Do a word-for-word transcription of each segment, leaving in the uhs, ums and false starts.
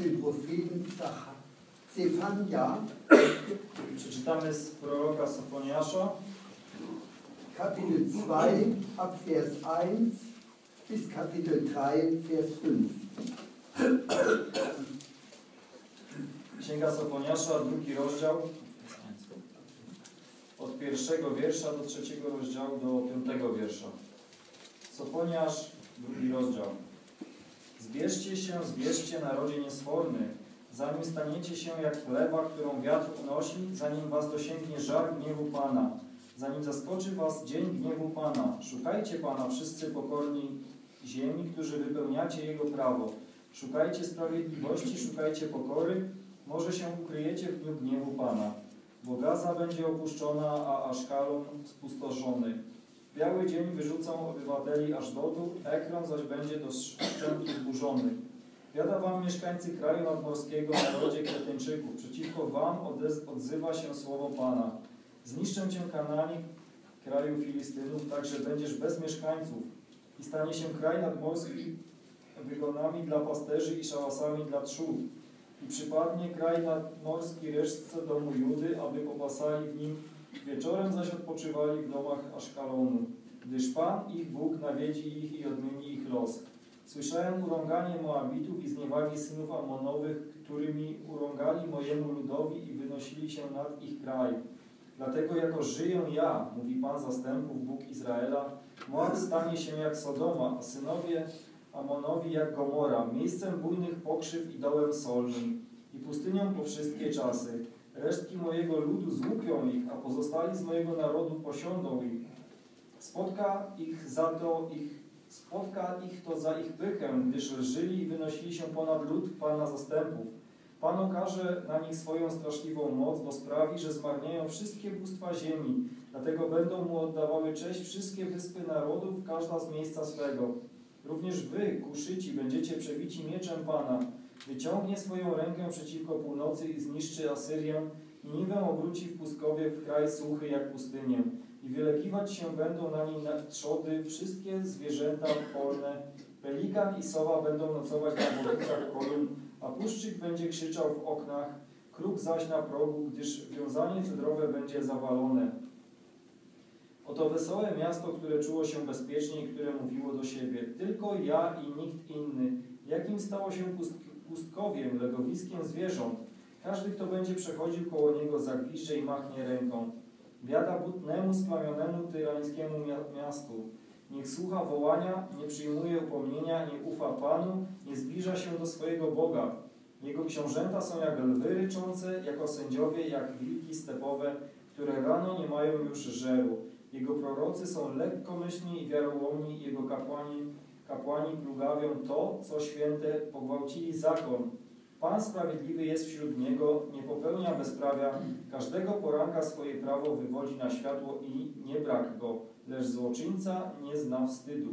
dem Propheten Zephania. Przeczytamy z proroka Sofoniasza. Kapitel zwei, ab Vers eins bis Kapitel drei, Vers fünf. Księga Sofoniasza, drugi rozdział, od pierwszego wiersza do trzeciego rozdziału do piątego wiersza. Sofoniasz, drugi rozdział. Zbierzcie się, zbierzcie, narodzie niesforny, zanim staniecie się jak chlewa, którą wiatr unosi, zanim was dosięgnie żar gniewu Pana, zanim zaskoczy was dzień gniewu Pana. Szukajcie Pana, wszyscy pokorni ziemi, którzy wypełniacie Jego prawo. Szukajcie sprawiedliwości, szukajcie pokory, może się ukryjecie w dniu gniewu Pana. Bo Gaza będzie opuszczona, a Aszkalon spustoszony. Biały dzień wyrzucą obywateli Aszdodu, Ekron zaś będzie do szczętu zburzony. Biada wam, mieszkańcy kraju nadmorskiego, narodzie Kretyńczyków. Przeciwko wam odzywa się słowo Pana. Zniszczę cię, Kananie, kraju Filistynów, tak że będziesz bez mieszkańców. I stanie się kraj nadmorski wygonami dla pasterzy i szałasami dla trzód. I przypadnie kraj nadmorski resztce domu Judy, aby popasali w nim, wieczorem zaś odpoczywali w domach Aszkalonu, gdyż Pan ich Bóg nawiedzi ich i odmieni ich los. Słyszałem urąganie Moabitów i zniewagi synów Amonowych, którymi urągali mojemu ludowi i wynosili się nad ich kraj. Dlatego jako żyję ja, mówi Pan zastępów, Bóg Izraela, Moab stanie się jak Sodoma, a synowie Amonowi jak Gomora, miejscem bujnych pokrzyw i dołem solnym i pustynią po wszystkie czasy. Resztki mojego ludu złupią ich, a pozostali z mojego narodu posiądą ich. Spotka ich za to ich, spotka ich to za ich pychę, gdyż żyli i wynosili się ponad lud Pana zastępów. Pan okaże na nich swoją straszliwą moc, bo sprawi, że zmarnieją wszystkie bóstwa ziemi. Dlatego będą mu oddawały cześć wszystkie wyspy narodów, każda z miejsca swego. Również wy, Kuszyci, będziecie przebici mieczem Pana. Wyciągnie swoją rękę przeciwko północy i zniszczy Asyrię. I Niwę obróci w pustkowie w kraj suchy jak pustynię. I wylegiwać się będą na niej trzody, wszystkie zwierzęta polne. Pelikan i sowa będą nocować na wodnicach kolumn, a puszczyk będzie krzyczał w oknach, kruk zaś na progu, gdyż wiązanie cedrowe będzie zawalone. Oto wesołe miasto, które czuło się bezpiecznie i które mówiło do siebie: tylko ja i nikt inny. Jakim stało się pust pustkowiem, legowiskiem zwierząt? Każdy, kto będzie przechodził koło niego, zagwizdże i machnie ręką. Biada butnemu, splamionemu, tyrańskiemu miastu. Niech słucha wołania, nie przyjmuje upomnienia, nie ufa Panu, nie zbliża się do swojego Boga. Jego książęta są jak lwy ryczące, jako sędziowie, jak wilki stepowe, które rano nie mają już żeru. Jego prorocy są lekkomyślni i wiarołomni, jego kapłani, kapłani plugawią to, co święte, pogwałcili zakon. Pan sprawiedliwy jest wśród niego, nie popełnia bezprawia, każdego poranka swoje prawo wywodzi na światło i nie brak go, lecz złoczyńca nie zna wstydu.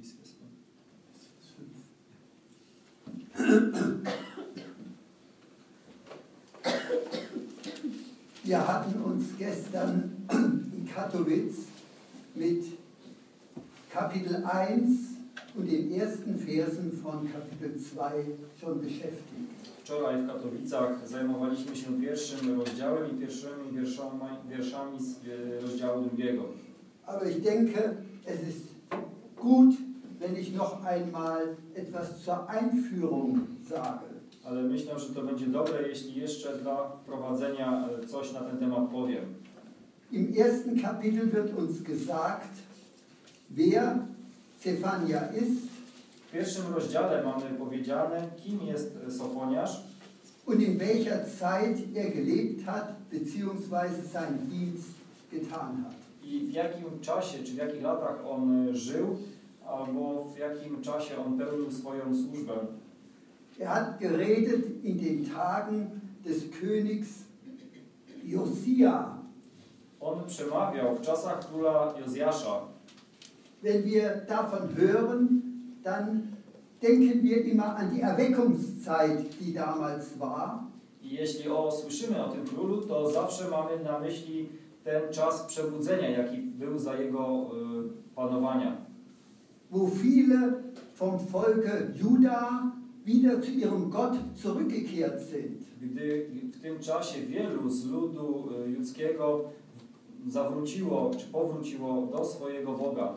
Wir hatten uns gestern in Katowice mit Kapitel eins und den ersten Versen von Kapitel zwei schon beschäftigt. Wczoraj w Katowicach zajmowaliśmy się pierwszym rozdziałem i pierwszymi wierszami, wierszami z rozdziału drugiego. Aber ich denke, es ist gut, wenn ich noch einmal etwas zur Einführung sage. Ale myślę, że to będzie dobre, jeśli jeszcze dla wprowadzenia coś na ten temat powiem. Im ersten Kapitel wird uns gesagt, wer Zephania ist. W pierwszym rozdziale mamy powiedziane, kim jest Sofoniasz und in welcher Zeit er gelebt hat, beziehungsweise seinen Dienst getan hat. I w jakim czasie, czy w jakich latach on żył, albo w jakim czasie on pełnił swoją służbę. Er hat geredet in den Tagen des Königs Josia. On przemawiał w czasach króla Jozjasza. Wenn wir davon hören, dann denken wir immer an die Erweckungszeit, die damals war. I jeśli o, słyszymy o tym królu, to zawsze mamy na myśli ten czas przebudzenia, jaki był za jego y, panowania. Wo viele vom Volke Juda wieder zu ihrem Gott zurückgekehrt sind. Gdy w tym czasie wielu z ludu judzkiego zawróciło, czy powróciło do swojego Boga.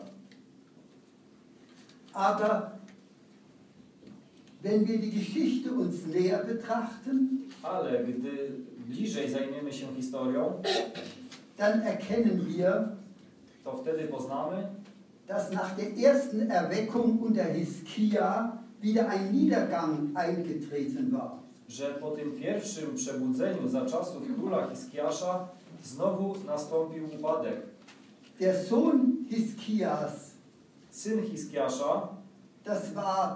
Aber wenn wir die Geschichte uns näher betrachten, Ale gdy bliżej zajmiemy się historią, dann erkennen wir, to wtedy poznamy, dass nach der ersten Erweckung unter Hiskia wieder ein Niedergang eingetreten war. że po tym pierwszym przebudzeniu za czasów króla Hiskiasza znowu nastąpił upadek. Der Sohn Hiskias, Syn Hiskiasza, das war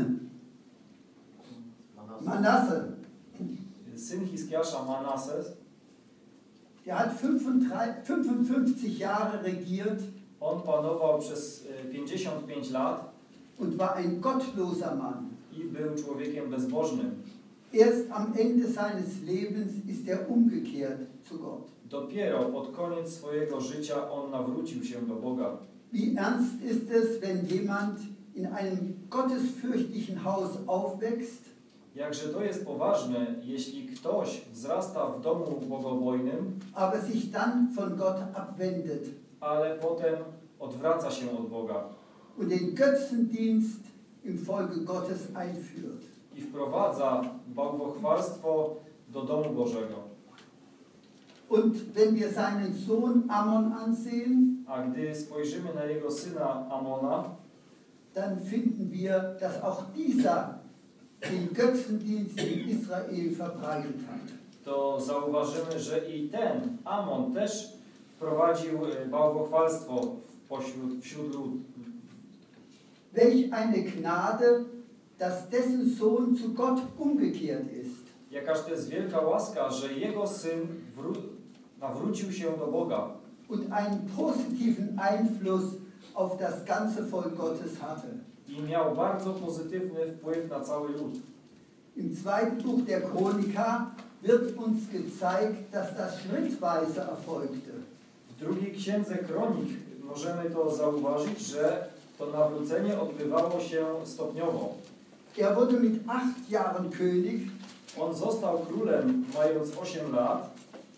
Manasse. Syn Hiskiasza Manases, Der hat fünfundfünfzig Jahre regiert on panował przez pięćdziesiąt pięć lat und war ein gottloser Mann. i był człowiekiem bezbożnym. Erst am Ende seines Lebens ist er umgekehrt zu Gott. Dopiero pod koniec swojego życia on nawrócił się do Boga. Wie ernst ist es, wenn jemand in einem gottesfürchtigen Haus aufwächst, Jakże to jest poważne, jeśli ktoś wzrasta w domu bogobojnym, aber sich dann von Gott abwendet ale potem odwraca się od Boga und den Götzendienst im Volke Gottes einführt. i wprowadza bałwochwalstwo do domu Bożego. Und wenn wir seinen Sohn Ammon ansehen, A gdy spojrzymy na jego syna Amona, dann finden wir, dass auch dieser den Götzendienst in Israel verbreitet hat. to zauważymy, że i ten Amon też wprowadził bałwochwalstwo pośród, wśród ludu. Welch eine Gnade, dass dessen Sohn zu Gott umgekehrt ist. Jakaż to jest wielka łaska, że jego syn wró- nawrócił się do Boga Und einen positiven Einfluss auf das ganze Volk Gottes hatte. i miał bardzo pozytywny wpływ na cały lud. Im zweiten Buch der Chroniker wird uns gezeigt, dass das schrittweise erfolgte. W drugiej księdze Kronik możemy to zauważyć, że to nawrócenie odbywało się stopniowo. Er wurde mit acht Jahren König On został królem mając osiem lat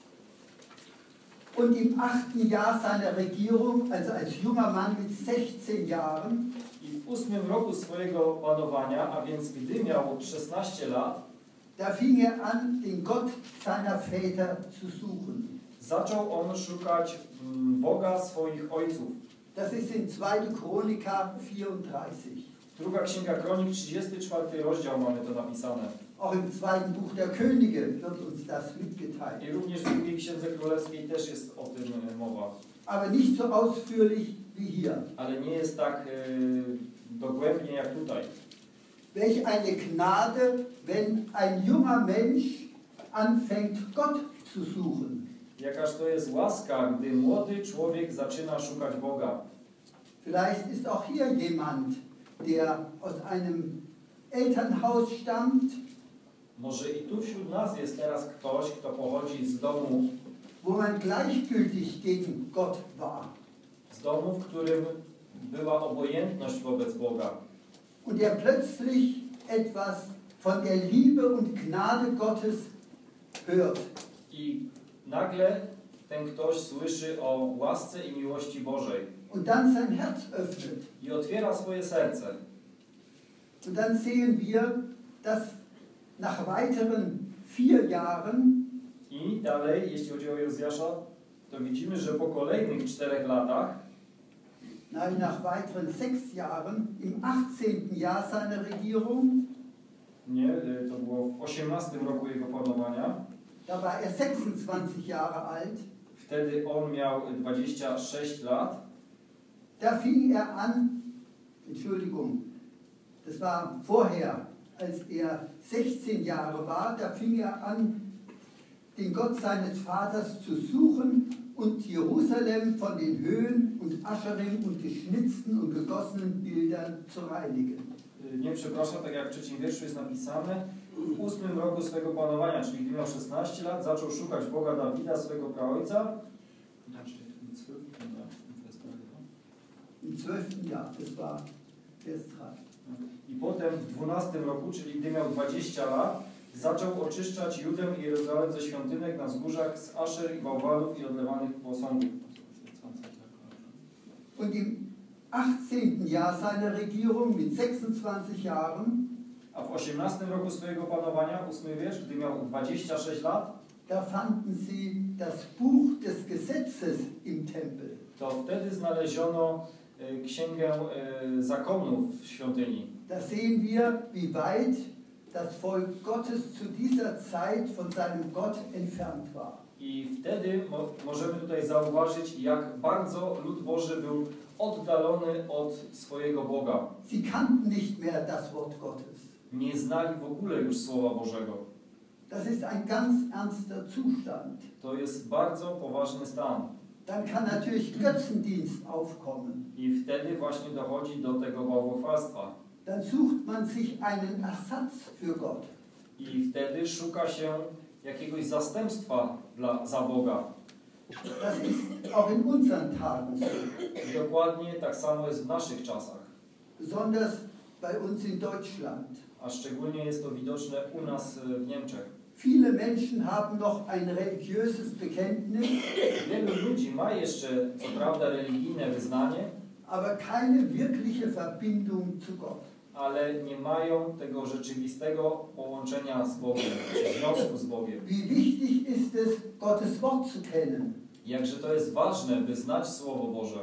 und im achten Jahr seiner Regierung, also als junger Mann mit sechzehn Jahren, i w ósmym roku swojego panowania, a więc gdy miał szesnaście lat, da fing er an, den Gott seiner Väter zu suchen. zaczął on szukać mm, Boga swoich ojców. Das ist in zweiter Chroniker vierunddreißig. Druga księga Kronik, trzydziesty czwarty rozdział mamy to napisane. Auch im zweiten Buch der Könige wird uns das mitgeteilt. I również w drugiej księdze królewskiej też jest o tym e, mowa. Aber nicht so ausführlich wie hier. Ale nie jest tak e, dogłębnie jak tutaj. Welch eine Gnade, wenn ein junger Mensch anfängt, Gott zu suchen. Jakaż to jest łaska, gdy młody człowiek zaczyna szukać Boga. Vielleicht ist auch hier jemand, der aus einem Elternhaus stammt, Może i tu wśród nas jest teraz ktoś, kto pochodzi z domu, wo man gleichgültig gegen Gott war. z domu, w którym była obojętność wobec Boga. Und der plötzlich etwas von der Liebe und Gnade Gottes hört. I nagle ten ktoś słyszy o łasce i miłości Bożej. Und dann sein Herz öffnet. I otwiera swoje serce. Und dann sehen wir, dass nach weiteren vier Jahren I dalej, jeśli chodzi o Jozjasza, to widzimy, że po kolejnych czterech latach, nein, nach weiteren sechs Jahren, im achtzehnten Jahr seiner Regierung, nie, to było w osiemnastym roku jego panowania, da war er sechsundzwanzig Jahre alt, wtedy on miał dwadzieścia sześć lat, da fing er an, Entschuldigung, das war vorher, als er sechzehn Jahre war, da fing er an, den Gott seines Vaters zu suchen und Jerusalem von den Höhen und Ascherim und geschnitzten und gegossenen Bildern zu reinigen. nie przepraszam, tak jak w trzecim wierszu jest napisane, w ósmym roku swego panowania, czyli gdy miał szesnaście lat, zaczął szukać Boga Dawida, swego praojca. Im zwölften Jahr, das war Vers drei. I potem w dwunastym roku, czyli gdy miał dwadzieścia lat, zaczął oczyszczać Judę i Jeruzalem ze świątynek na wzgórzach z aszer i bałwanów i odlewanych posągów. Und im achtzehnten Jahr seiner Regierung mit sechsundzwanzig Jahren, A w osiemnastym roku swojego panowania, ósmy wiersz, gdy miał dwadzieścia sześć lat, da fanden sie das Buch des Gesetzes im Tempel. to wtedy znaleziono e, księgę e, zakonów w świątyni. Da sehen wir, wie weit das Volk Gottes zu dieser Zeit von seinem Gott entfernt war. I wtedy mo możemy tutaj zauważyć, jak bardzo lud Boży był oddalony od swojego Boga. Sie kannten nicht mehr das Wort Gottes. Nie znali w ogóle już Słowa Bożego. Das ist ein ganz ernster Zustand. To jest bardzo poważny stan. Dann kann natürlich Götzendienst aufkommen. I wtedy właśnie dochodzi do tego bałwochwalstwa. Dann sucht man sich einen Ersatz für Gott. I wtedy szuka się jakiegoś zastępstwa dla, za Boga. Das ist auch in unseren Tagen so. I dokładnie tak samo jest w naszych czasach. Besonders bei uns in Deutschland. A szczególnie jest to widoczne u nas w Niemczech. Viele Menschen haben noch ein religiöses Bekenntnis, Wielu ludzi ma jeszcze, co prawda, religijne wyznanie, aber keine wirkliche Verbindung zu Gott. ale nie mają tego rzeczywistego połączenia z Bogiem, czy związku z Bogiem. Wie wichtig ist es, Gottes Wort zu kennen, Jakże to jest ważne, by znać Słowo Boże,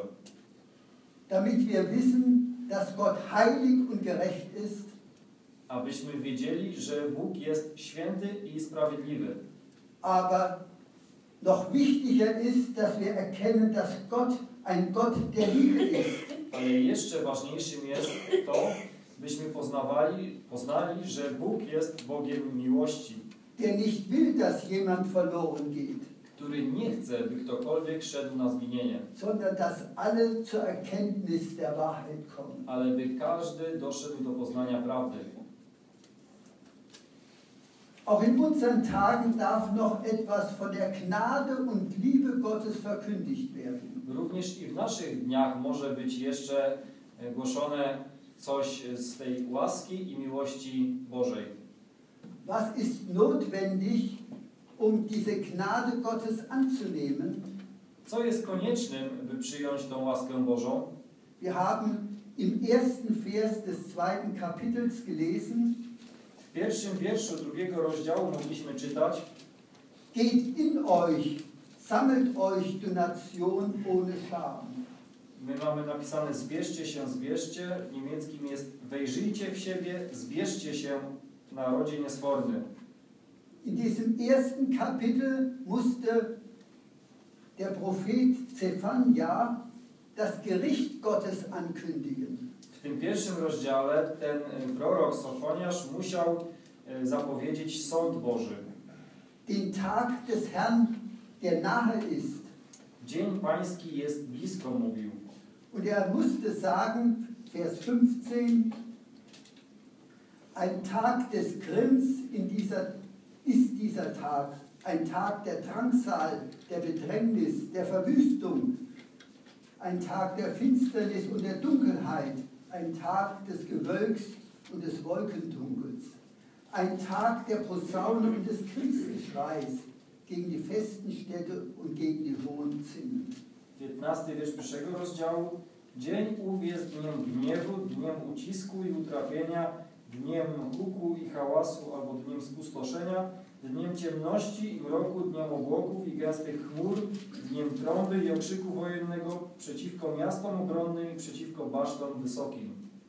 damit wir wissen, dass Gott heilig und gerecht ist, abyśmy wiedzieli, że Bóg jest święty i sprawiedliwy. aber noch wichtiger ist, dass wir erkennen, dass Gott ein Gott der Liebe ist. Ale jeszcze ważniejszym jest to, byśmy poznawali, poznali, że Bóg jest Bogiem miłości, Der nicht will, dass jemand verloren geht, który nie chce, by ktokolwiek szedł na zginienie, sondern dass alle zur Erkenntnis der Wahrheit kommen. ale by każdy doszedł do poznania prawdy. Auch in unseren Tagen darf noch etwas von der Gnade und Liebe Gottes verkündigt werden. Również i w naszych dniach może być jeszcze głoszone coś z tej łaski i miłości Bożej. Was ist notwendig, um diese Gnade Gottes anzunehmen? Co jest koniecznym, by przyjąć tą łaskę Bożą? Wir haben im ersten Vers des zweiten Kapitels gelesen, W pierwszym wierszu drugiego rozdziału mogliśmy czytać: geht in euch, sammelt euch du Nation ohne Scham. My mamy napisane zbierzcie się, zbierzcie. W niemieckim jest wejrzyjcie w siebie, zbierzcie się, narodzie niesforny. In diesem ersten Kapitel musste der Prophet Zephania das Gericht Gottes ankündigen. W tym pierwszym rozdziale ten prorok Sofoniasz musiał zapowiedzieć sąd Boży. Den Tag des Herrn, der nahe ist. Dzień Pański jest blisko, mówił. Und er musste sagen, Vers fünfzehn, ein Tag des Grimms in dieser, ist dieser Tag, ein Tag der Drangsal, der Bedrängnis, der Verwüstung, ein Tag der Finsternis und der Dunkelheit, ein Tag des Gewölks und des Wolkendunkels, ein Tag der Posaune und des Kriegsgeschreis gegen die festen Städte und gegen die hohen Zinnen. piętnasty wiersz pierwszego rozdziału. Dzień ów jest dniem gniewu, dniem ucisku i utrapienia, dniem huku i hałasu albo dniem spustoszenia, dniem ciemności i mroku, dniem obłoków i gęstych chmur, dniem trąby i okrzyku wojennego przeciwko miastom obronnym i przeciwko basztom wysokim.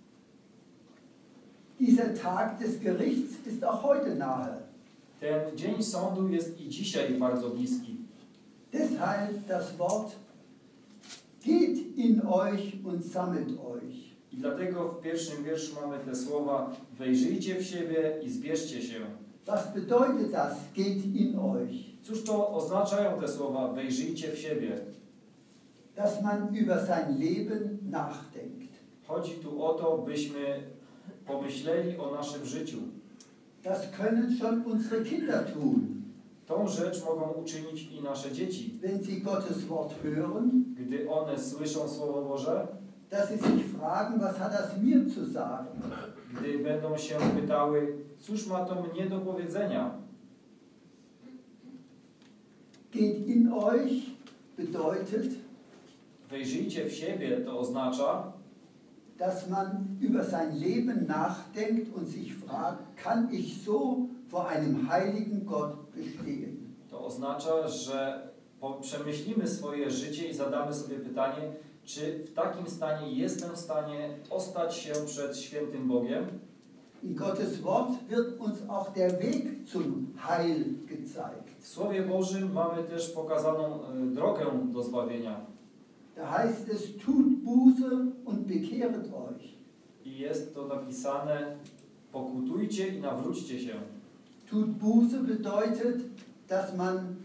Dieser Tag des Gerichts ist auch heute nahe. Ten dzień sądu jest i dzisiaj bardzo bliski. Deshalb das Wort, geht in euch und sammelt euch. I dlatego w pierwszym wierszu mamy te słowa: wejrzyjcie w siebie i zbierzcie się. Was bedeutet das, geht in euch? Cóż to oznaczają te słowa: wejrzyjcie w siebie? Dass man über sein Leben nachdenkt. Chodzi tu o to, byśmy pomyśleli o naszym życiu. Das können schon unsere Kinder tun. Tą rzecz mogą uczynić i nasze dzieci. Wenn sie Gottes Wort hören, Gdy one słyszą Słowo Boże, dass sie sich fragen, was hat das mir zu sagen? Gdy będą się pytały, cóż ma to mnie do powiedzenia? Geht in euch bedeutet, Wejrzyjcie w siebie, to oznacza, dass man über sein Leben nachdenkt und sich fragt, kann ich so vor einem heiligen Gott bestehen? to oznacza, że po- przemyślimy swoje życie i zadamy sobie pytanie, czy w takim stanie jestem w stanie ostać się przed świętym Bogiem? In Gottes Wort wird uns auch der Weg zum Heil gezeigt. W Słowie Bożym mamy też pokazaną e, drogę do zbawienia. Da heißt es, tut Buße und bekehret euch. I jest to napisane, pokutujcie i nawróćcie się. Tut Buße bedeutet, dass man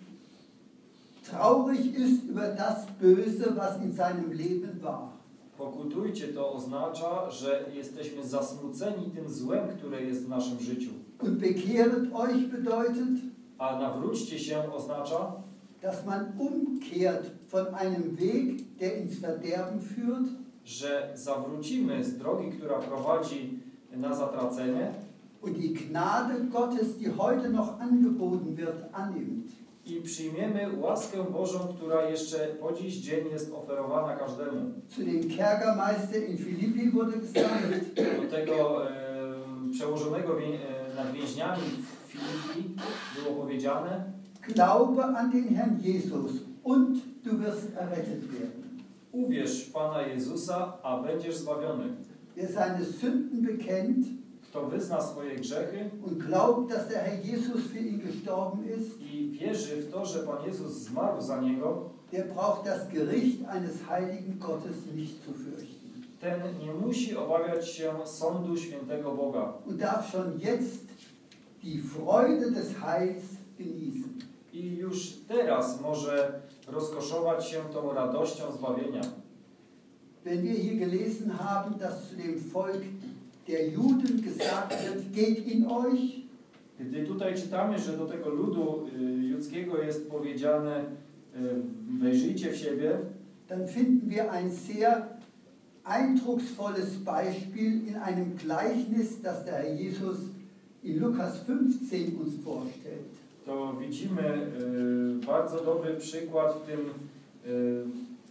traurig ist über das Böse, was in seinem Leben war. Pokutujcie to oznacza, że jesteśmy zasmuceni tym złem, które jest w naszym życiu. Und bekehret euch bedeutet, A nawróćcie się oznacza, dass man umkehrt von einem Weg, der ins Verderben führt, że zawrócimy z drogi, która prowadzi na zatracenie und die Gnade Gottes, die heute noch angeboten wird, annimmt. i przyjmiemy łaskę Bożą, która jeszcze po dziś dzień jest oferowana każdemu. Zu dem Kerkermeister in Philippi wurde gesagt, Do tego e, przełożonego wię, e, nad więźniami w Filipi było powiedziane: glaube an den Herrn Jesus und du wirst errettet werden. uwierz w Pana Jezusa, a będziesz zbawiony. Wer seine Sünden bekennt Kto wyzna swoje grzechy und glaubt, dass der Herr Jesus für ihn gestorben ist, i wierzy w to, że Pan Jezus zmarł za niego, der braucht das Gericht eines heiligen Gottes nicht zu fürchten ten nie musi obawiać się sądu świętego Boga und darf schon jetzt die Freude des Heils genießen. i już teraz może rozkoszować się tą radością zbawienia. Wenn wir hier gelesen haben, dass zu dem Volk der Juden gesagt wird, geht in euch, Gdy tutaj czytamy, że do tego ludu y, judzkiego jest powiedziane, y, wejrzyjcie w siebie, dann finden wir ein sehr eindrucksvolles Beispiel in einem Gleichnis, das der Herr Jesus in Lukas fünfzehn uns vorstellt. to widzimy y, bardzo dobry przykład w tym, y,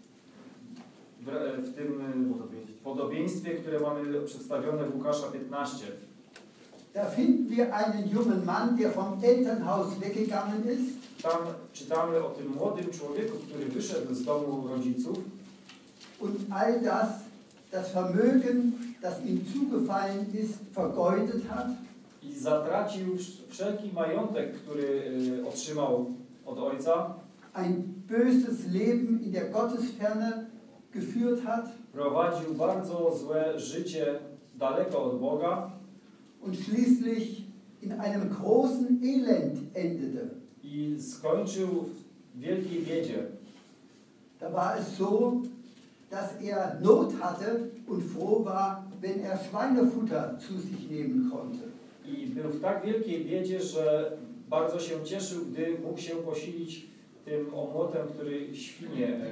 w, w tym y, podobieństwie, które mamy przedstawione w Łukasza piętnaście. Da finden wir einen jungen Mann, der vom Elternhaus weggegangen ist Tam czytamy o tym młodym człowieku, który wyszedł z domu rodziców und all das, das Vermögen, das ihm zugefallen ist, vergeudet hat. i zatracił wsz- wszelki majątek, który y, otrzymał od ojca. Ein böses Leben in der Gottesferne geführt hat Prowadził bardzo złe życie daleko od Boga und schließlich in einem großen Elend endete. i skończył w wielkiej biedzie. Da war es so, dass er Not hatte und froh war, wenn er Schweinefutter zu sich nehmen konnte. I był w tak wielkiej biedzie, że bardzo się cieszył, gdy mógł się posilić tym omłotem, który świnie e,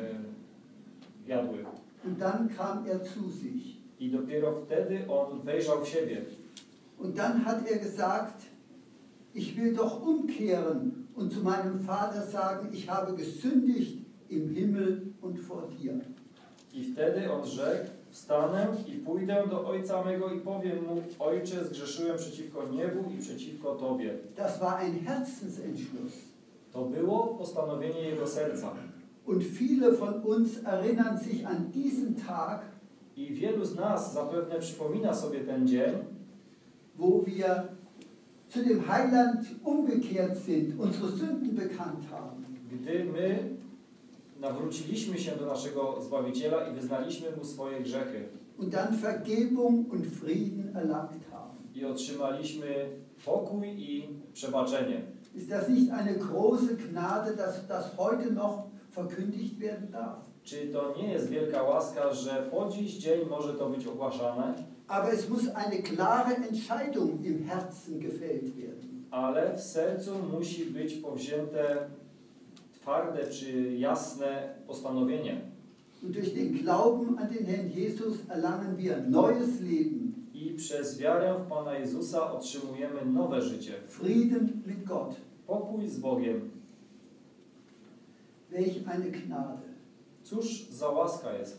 jadły. Und dann kam er zu sich. I dopiero wtedy on wejrzał w siebie. Und dann hat er gesagt, ich will doch umkehren und zu meinem Vater sagen, ich habe gesündigt im Himmel und vor dir. I wtedy on rzekł, wstanę i pójdę do ojca mego i powiem mu, ojcze, zgrzeszyłem przeciwko niebu i przeciwko Tobie. Das war ein Herzensentschluss. To było postanowienie jego serca. Und viele von uns erinnern sich an diesen Tag, I wielu z nas zapewne przypomina sobie ten dzień, wo wir zu dem Heiland umgekehrt sind, unsere Sünden bekannt haben. gdy my nawróciliśmy się do naszego Zbawiciela i wyznaliśmy Mu swoje grzechy Und dann Vergebung und Frieden erlangt haben. i otrzymaliśmy pokój i przebaczenie. Ist das nicht eine große Gnade, dass das heute noch verkündigt werden darf? Czy to nie jest wielka łaska, że po dziś dzień może to być ogłaszane, Aber es muss eine klare Entscheidung im Herzen gefällt werden. ale w sercu musi być powzięte twarde czy jasne postanowienie. Und durch den Glauben an den Herrn Jesus erlangen wir neues Leben. I przez wiarę w Pana Jezusa otrzymujemy nowe życie. Frieden mit Gott. Pokój z Bogiem. Welch eine Gnade. Cóż za łaska jest to.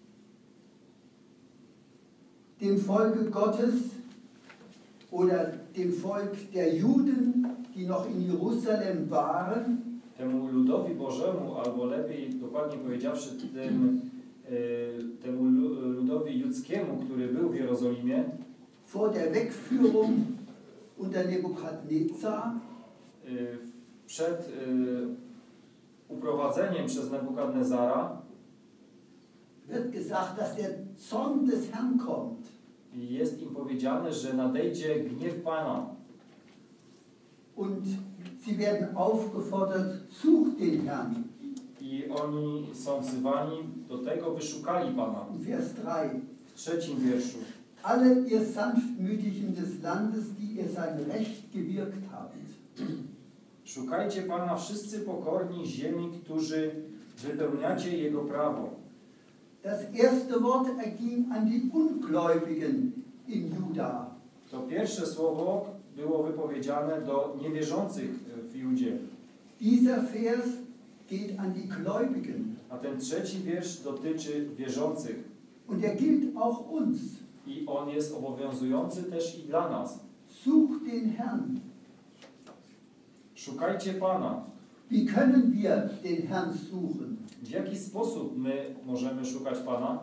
Dem Volke Gottes oder dem Volk der Juden, die noch in Jerusalem waren, Temu ludowi Bożemu, albo lepiej, dokładnie powiedziawszy, tym, e, temu ludowi judzkiemu, który był w Jerozolimie, vor der Wegführung unter Nebukadnezar, e, przed e, uprowadzeniem przez Nebukadnezara, wird gesagt, dass der Zorn des Herrn kommt. i jest im powiedziane, że nadejdzie gniew Pana. Und sie werden aufgefordert, sucht den Herrn. I oni są wzywani do tego, by szukali Pana. Vers drei. W trzecim wierszu. Alle ihr Sanftmütigen des Landes, die ihr sein Recht gewirkt habt. Szukajcie Pana wszyscy pokorni ziemi, którzy wypełniacie Jego prawo. Das erste Wort erging an die Ungläubigen in Juda. To pierwsze słowo było wypowiedziane do niewierzących w Judzie. Dieser Vers geht an die Gläubigen. A ten trzeci wiersz dotyczy wierzących. Und er gilt auch uns. I on jest obowiązujący też i dla nas. Sucht den Herrn. Szukajcie Pana. Wie können wir den Herrn suchen? W jaki sposób my możemy szukać Pana?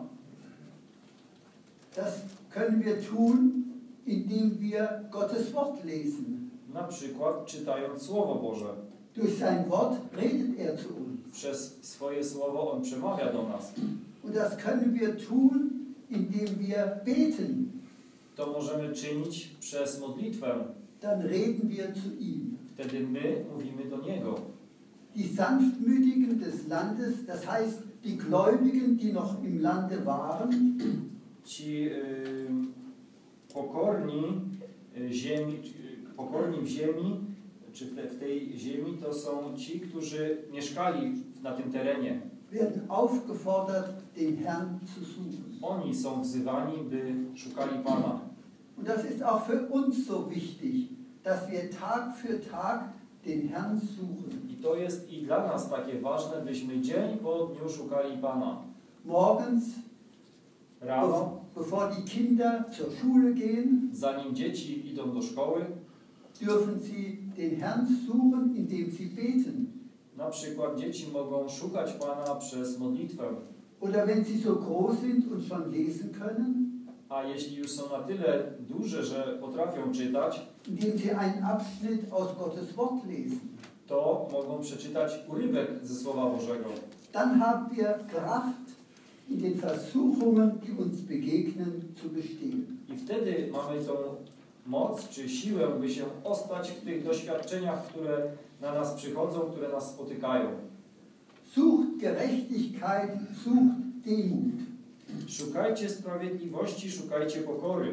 Das können wir tun, indem wir Gottes Wort lesen. Na przykład czytając Słowo Boże. Durch sein Wort redet er zu uns. Przez swoje Słowo On przemawia do nas. Und das können wir tun, indem wir beten. To możemy czynić przez modlitwę. Dann reden wir zu ihm. Wtedy my mówimy do Niego. Die Sanftmütigen des Landes, das heißt die Gläubigen, die noch im Lande waren, Ci y, pokorni y, ziemi, y, pokorni w ziemi, czy w, te, w tej ziemi, to są ci, którzy mieszkali na tym terenie. werden aufgefordert, den Herrn zu suchen. Oni są wzywani, by szukali Pana. Und das ist auch für uns so wichtig, dass wir Tag für Tag den Herrn suchen. I to jest i dla nas takie ważne, byśmy dzień po dniu szukali Pana. Morgens, Rano, bevor die Kinder zur Schule gehen, zanim dzieci idą do szkoły, dürfen sie den Herrn suchen, indem sie beten. na przykład dzieci mogą szukać Pana przez modlitwę. Oder wenn sie so groß sind und schon lesen können, A jeśli już są na tyle duże, że potrafią czytać, indem sie einen Abschnitt aus Gottes Wort lesen. to mogą przeczytać urywek ze Słowa Bożego. Dann haben wir Kraft, in den Versuchungen, die uns begegnen, zu bestehen. I wtedy mamy tą moc czy siłę, by się ostać w tych doświadczeniach, które na nas przychodzą, które nas spotykają. Sucht Gerechtigkeit, sucht Demut. Szukajcie sprawiedliwości, szukajcie pokory.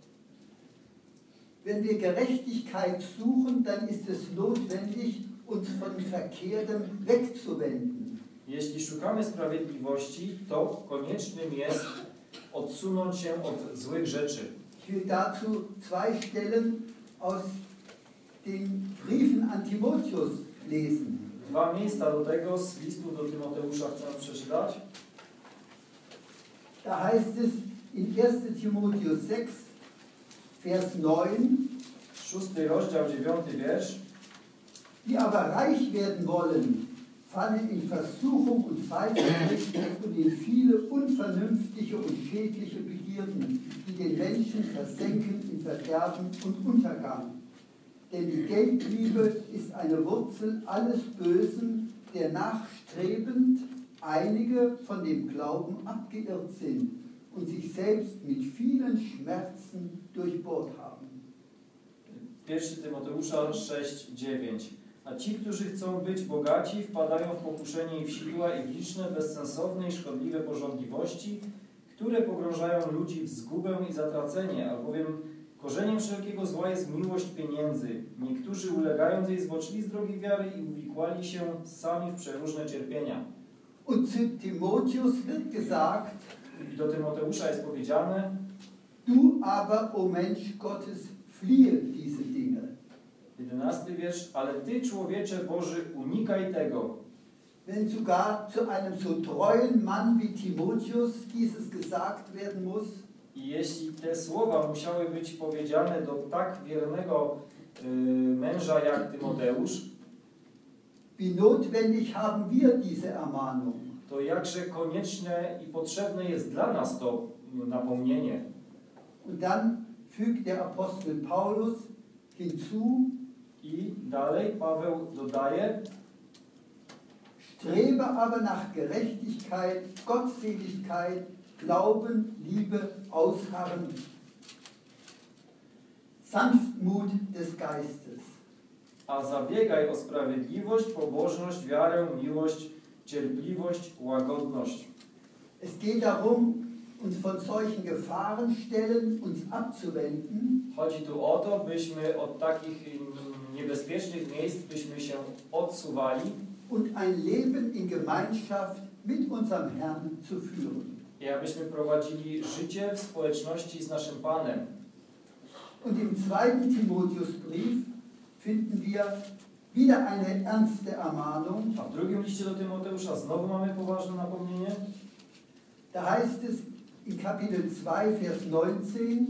Wenn wir Gerechtigkeit suchen, dann ist es notwendig, uns von Verkehrtem wegzuwenden. Jeśli szukamy sprawiedliwości, to koniecznym jest odsunąć się od złych rzeczy. Ich will dazu zwei Stellen aus den Briefen an Timotheus lesen. Dwa miejsca do tego z listu do Tymoteusza chcę przeczytać. Da heißt es in erster Timotheus sechs, Vers neun, Szósty rozdział, dziewiąty wiersz. die aber reich werden wollen, fallen in Versuchung und Feigheit und in viele unvernünftige und schädliche Begierden, die den Menschen versenken in Verderben und Untergang. Denn die Geldliebe ist eine Wurzel alles Bösen, der nachstrebend einige von dem Glauben abgeirrt sind und sich selbst mit vielen Schmerzen durchbohrt haben. Pierwszy Tymoteusza sześć, dziewięć. A ci, którzy chcą być bogaci, wpadają w pokuszenie i w sidła i w liczne, bezsensowne i szkodliwe pożądliwości, które pogrążają ludzi w zgubę i zatracenie, albowiem korzeniem wszelkiego zła jest miłość pieniędzy. Niektórzy ulegając jej zboczyli z drogi wiary i uwikłali się sami w przeróżne cierpienia. Und zu Timotheus wird gesagt, I do Tymoteusza jest powiedziane: du aber, o Mensch Gottes, fliehe diese Dinge. jedenasty wiersz, ale ty, człowiecze Boży, unikaj tego. Wenn sogar zu einem so treuen Mann wie Timotheus dieses gesagt werden muss, I jeśli te słowa musiały być powiedziane do tak wiernego y, męża jak Tymoteusz, wie notwendig haben wir diese Ermahnung? to jakże konieczne i potrzebne jest dla nas to napomnienie. Und dann fügt der Apostel Paulus hinzu, I dalej Paweł dodaje: strebe aber nach Gerechtigkeit, Gottseligkeit, Glauben, Liebe, Ausharren, Sanftmut des Geistes. a zabiegaj o sprawiedliwość, pobożność, wiarę, miłość, cierpliwość, łagodność. Es geht darum, uns von solchen Gefahrenstellen uns abzuwenden Chodzi tu o to, byśmy od takich niebezpiecznych miejsc byśmy się odsuwali und ein Leben in Gemeinschaft mit unserem Herrn zu führen. i abyśmy prowadzili życie w społeczności z naszym Panem. Und im zweiten Timotheusbrief finden wir wieder eine ernste Ermahnung. A w drugim liście do Tymoteusza znowu mamy poważne napomnienie. Da heißt es in Kapitel zwei, Vers neunzehn,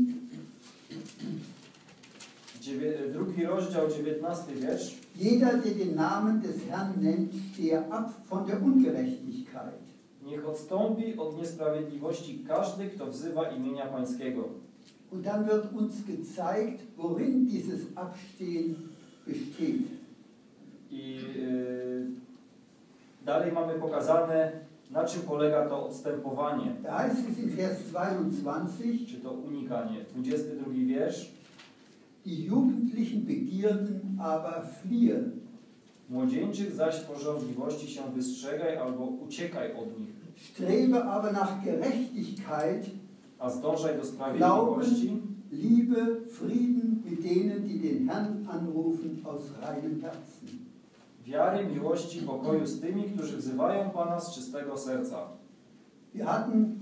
Dziewię, drugi rozdział, dziewiętnasty wiersz. jeder, der den Namen des Herrn nennt, stehe ab von der Ungerechtigkeit. Niech odstąpi od niesprawiedliwości każdy, kto wzywa imienia Pańskiego. Und dann wird uns gezeigt, worin dieses Abstehen besteht. I yy, dalej mamy pokazane, na czym polega to odstępowanie, Da heißt es in Vers zweiundzwanzig, czy to unikanie. dwudziesty drugi wiersz. die jugendlichen Begierden aber fliehe. Młodzieńczych zaś pożądliwości się wystrzegaj albo uciekaj od nich, Strebe aber nach Gerechtigkeit, a zdążaj do sprawiedliwości, Liebe, Frieden mit denen, die den Herrn anrufen aus reinem Herzen. wiary, miłości, pokoju z tymi, którzy wzywają Pana z czystego serca. Wir hatten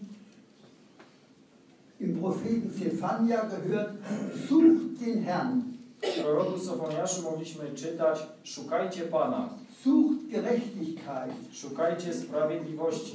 im Propheten Zephania gehört, sucht den Herrn, W proroku Sofoniaszu mogliśmy czytać: szukajcie Pana, sucht Gerechtigkeit. szukajcie sprawiedliwości.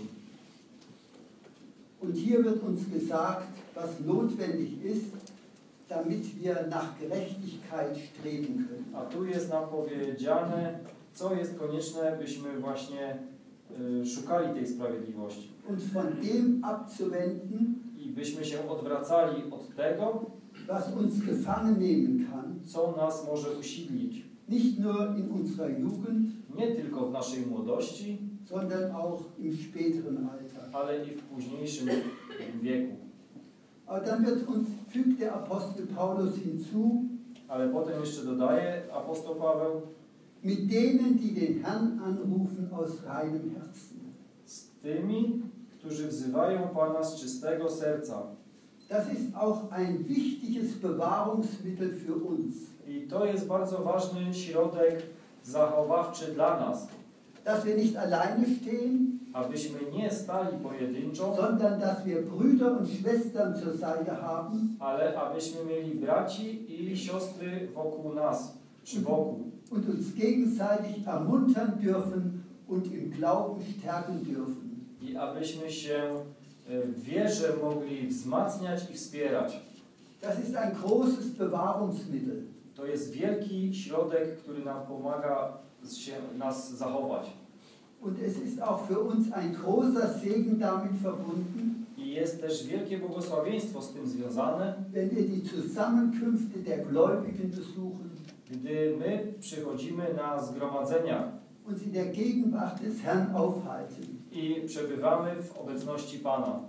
Und hier wird uns gesagt, was notwendig ist, damit wir nach Gerechtigkeit streben können. A tu jest nam powiedziane, co jest konieczne, byśmy właśnie y, szukali tej sprawiedliwości. Uns von dem abzuwenden, I byśmy się odwracali od tego, was uns gefangen nehmen kann, co nas może usidlić. nicht nur in unserer Jugend, Nie tylko w naszej młodości, sondern auch im späteren Alter. ale i w późniejszym wieku. Aber dann wird uns, fügt der Apostel Paulus hinzu, Ale potem jeszcze dodaje apostoł Paweł: mit denen, die den Herrn anrufen aus reinem Herzen. z tymi, którzy wzywają Pana z czystego serca. Das ist auch ein wichtiges Bewahrungsmittel für uns. I to jest bardzo ważny środek zachowawczy dla nas, Dass wir nicht alleine stehen, abyśmy nie stali pojedynczo, sondern dass wir Brüder und Schwestern zur Seite haben ale abyśmy mieli braci i siostry wokół nas, czy wokół. und uns gegenseitig ermuntern dürfen und im Glauben stärken dürfen. I abyśmy się w wierze mogli wzmacniać i wspierać. Das ist ein großes Bewahrungsmittel. To jest wielki środek, który nam pomaga się, nas zachować. Und es ist auch für uns ein großer Segen damit verbunden, I jest też wielkie błogosławieństwo z tym związane, wenn wir die Zusammenkünfte der Gläubigen besuchen, gdy my przychodzimy na zgromadzenia uns in der Gegenwart des Herrn aufhalten. i przebywamy w obecności Pana.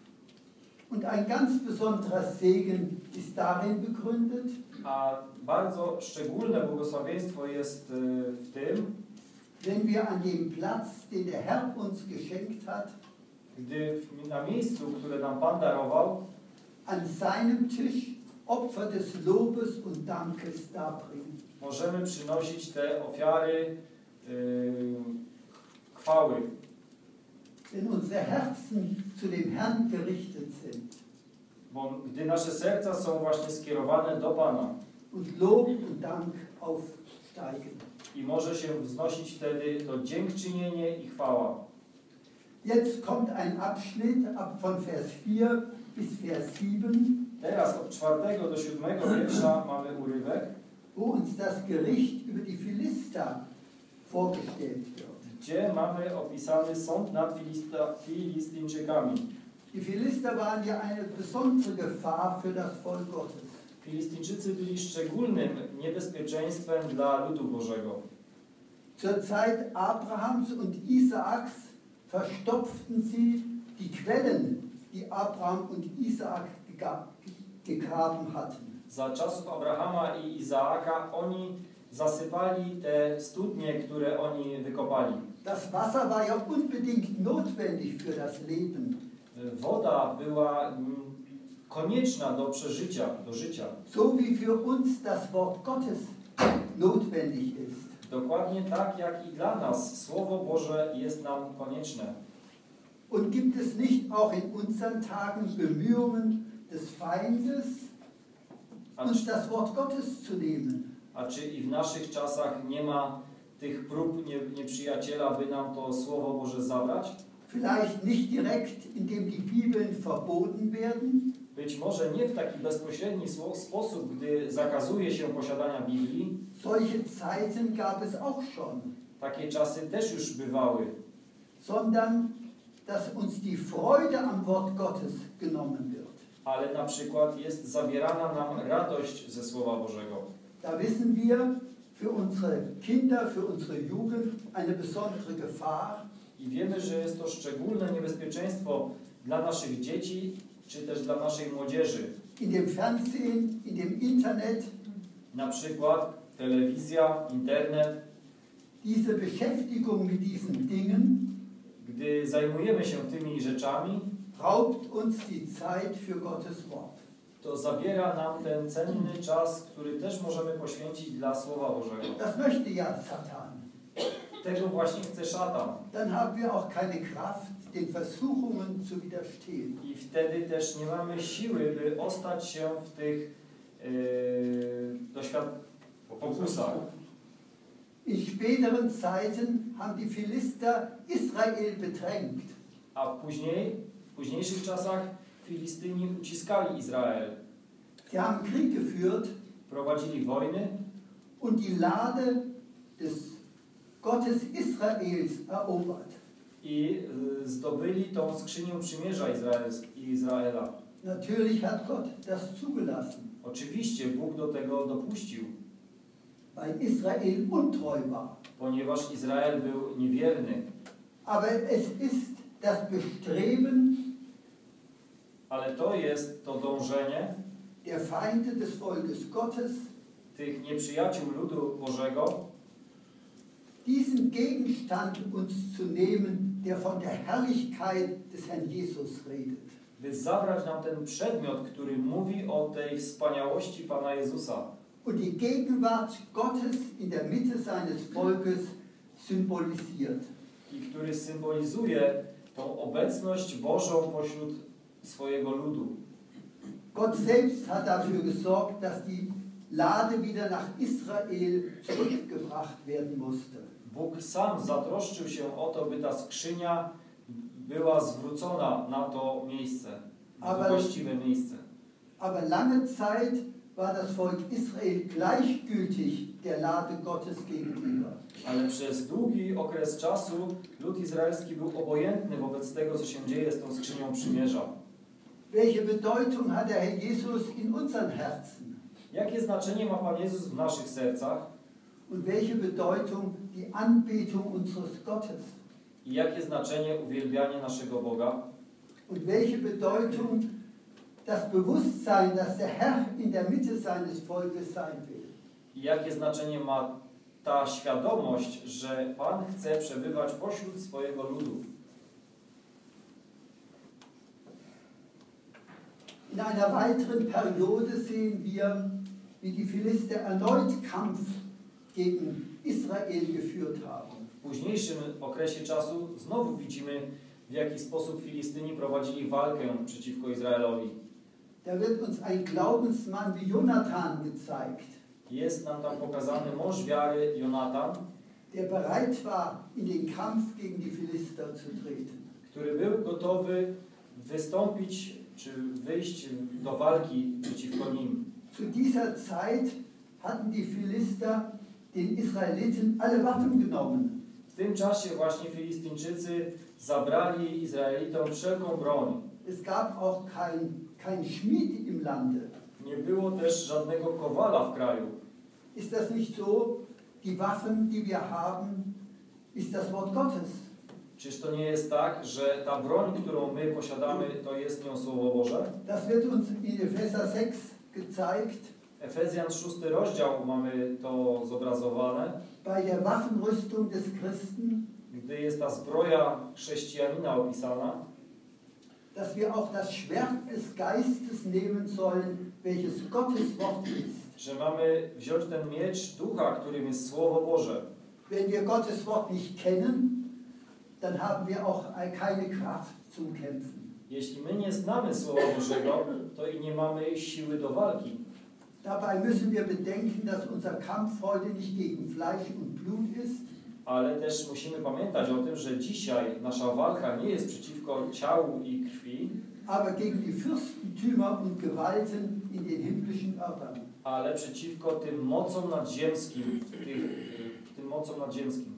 Und ein ganz besonderer Segen ist darin begründet, A bardzo szczególne błogosławieństwo jest w tym, wenn wir an dem Platz, den der Herr uns geschenkt hat, gdy na miejscu, które nam Pan darował, an seinem Tisch Opfer des Lobes und Dankes darbringen. możemy przynosić te ofiary yy, chwały. wenn unsere Herzen zu dem Herrn gerichtet sind Bo gdy nasze serca są właśnie skierowane do Pana und Lob und Dank aufsteigen. i może się wznosić wtedy to dziękczynienie i chwała. Jetzt kommt ein Abschnitt ab von Vers vier bis Vers sieben, Teraz od czwartego do siódmego wiersza mamy urywek, wo uns das Gericht über die Philister vorgestellt wird. gdzie mamy opisany sąd nad Filista, Filistyńczykami. Die Philister waren ja eine besondere Gefahr für das Volk Gottes. Filistyńczycy byli szczególnym niebezpieczeństwem dla ludu Bożego. Zur Zeit Abrahams und Isaaks verstopften sie die Quellen, die Abraham und Isaak gegraben hatten. Za czasów Abrahama i Izaaka oni zasypali te studnie, które oni wykopali. Das Wasser war ja unbedingt notwendig für das Leben. Woda była mm, konieczna do przeżycia, do życia. So wie für uns das Wort Gottes notwendig ist. Dokładnie tak, jak i dla nas Słowo Boże jest nam konieczne. Und gibt es nicht auch in unseren Tagen Bemühungen des Feindes, A uns czy, das Wort Gottes zu nehmen? a czy i w naszych czasach nie ma tych prób nie, nieprzyjaciela, by nam to Słowo Boże zabrać? Vielleicht nicht direkt, indem die Bibeln verboten werden, Być może nie w taki bezpośredni sposób, gdy zakazuje się posiadania Biblii. solche Zeiten gab es auch schon, Takie czasy też już bywały. sondern dass uns die Freude am Wort Gottes genommen wird. Ale na przykład jest zabierana nam radość ze Słowa Bożego. Da wissen wir, für unsere Kinder, für unsere Jugend eine besondere Gefahr. I wiemy, że jest to szczególne niebezpieczeństwo dla naszych dzieci, czy też dla naszej młodzieży. In dem Fernsehen, in dem Internet, Na przykład telewizja, internet. diese Beschäftigung mit diesen Dingen Gdy zajmujemy się tymi rzeczami, raubt uns die Zeit für Gottes Wort. to zabiera nam ten cenny czas, który też możemy poświęcić dla Słowa Bożego. Das möchte ja Satan. Tego właśnie chce szatan. Dann haben wir auch keine Kraft, den Versuchungen zu widerstehen. I wtedy też nie mamy siły, by ostać się w tych yy, doświad- pokusach. In späteren Zeiten haben die Philister Israel bedrängt. A później, w późniejszych czasach Filistyni uciskali Izrael. Sie haben Krieg geführt Prowadzili wojny und die Lade des Gottes Israels erobert. i y, zdobyli tą skrzynię przymierza Izrael, Izraela. Natürlich hat Gott das zugelassen, Oczywiście Bóg do tego dopuścił, weil Israel untreu war. ponieważ Izrael był niewierny. Aber es ist das Bestreben Ale to jest to dążenie der Feinde des Volkes Gottes, tych nieprzyjaciół ludu Bożego, diesen Gegenstand uns zu nehmen, der von der Herrlichkeit des Herrn Jesus redet. by zabrać nam ten przedmiot, który mówi o tej wspaniałości Pana Jezusa Und die Gegenwart Gottes in der Mitte seines Volkes symbolisiert. i który symbolizuje tą obecność Bożą pośród swojego ludu. Gott selbst hat dafür gesorgt, dass die Lade wieder nach Israel zurückgebracht werden musste. Bóg sam zatroszczył się o to, by ta skrzynia była zwrócona na to miejsce, na to Ale- właściwe miejsce. Aber lange Zeit war das Volk Israel gleichgültig der Lade Gottes gegenüber. Ale przez długi okres czasu lud izraelski był obojętny wobec tego, co się dzieje z tą skrzynią przymierza. Welche Bedeutung hat der Herr Jesus in unseren Herzen? Jakie znaczenie ma Pan Jezus w naszych sercach Und welche Bedeutung die Anbetung unseres Gottes? i jakie znaczenie uwielbianie naszego Boga? Und welche Bedeutung das Bewusstsein, dass der Herr in der Mitte seines Volkes sein will? I jakie znaczenie ma ta świadomość, że Pan chce przebywać pośród swojego ludu? In einer weiteren Periode sehen wir, wie die Philister erneut Kampf gegen Israel geführt haben. W późniejszym okresie czasu znowu widzimy, w jaki sposób Filistyni prowadzili walkę przeciwko Izraelowi. Da wird uns ein Glaubensmann wie Jonathan gezeigt, Jest nam tam pokazany mąż wiary Jonatan, der bereit war, in den Kampf gegen die Philister zu treten. który był gotowy wystąpić czy wyjść do walki przeciwko nim. Zu dieser Zeit hatten die Philister den Israeliten alle Waffen genommen. W tym czasie właśnie Filistyńczycy zabrali Izraelitom wszelką broń. Es gab auch kein, kein Schmied im Lande. Nie było też żadnego kowala w kraju. Ist das nicht so? Die Waffen, die wir haben, ist das Wort Gottes. Czyż to nie jest tak, że ta broń, którą my posiadamy, to jest nią Słowo Boże? Das wird uns in Epheser sechs gezeigt. Efezjan szósty rozdział mamy to zobrazowane, Bei der Waffenrüstung des Christen, gdy jest ta zbroja chrześcijanina opisana, dass wir auch das Schwert des Geistes nehmen sollen, welches Gottes Wort ist. że mamy wziąć ten miecz ducha, którym jest Słowo Boże. Wenn wir Gottes Wort nicht kennen, dann haben wir auch keine Kraft zum Kämpfen. Jeśli my nie znamy Słowa Bożego, to i nie mamy siły do walki. Dabei müssen wir bedenken, dass unser Kampf heute nicht gegen Fleisch und Blut ist, Ale też musimy pamiętać o tym, że dzisiaj nasza walka nie jest przeciwko ciału i krwi, aber gegen die Fürstentümer und Gewalten in den himmlischen Örtern. ale przeciwko tym mocom nadziemskim, tych, tym mocom nadziemskim.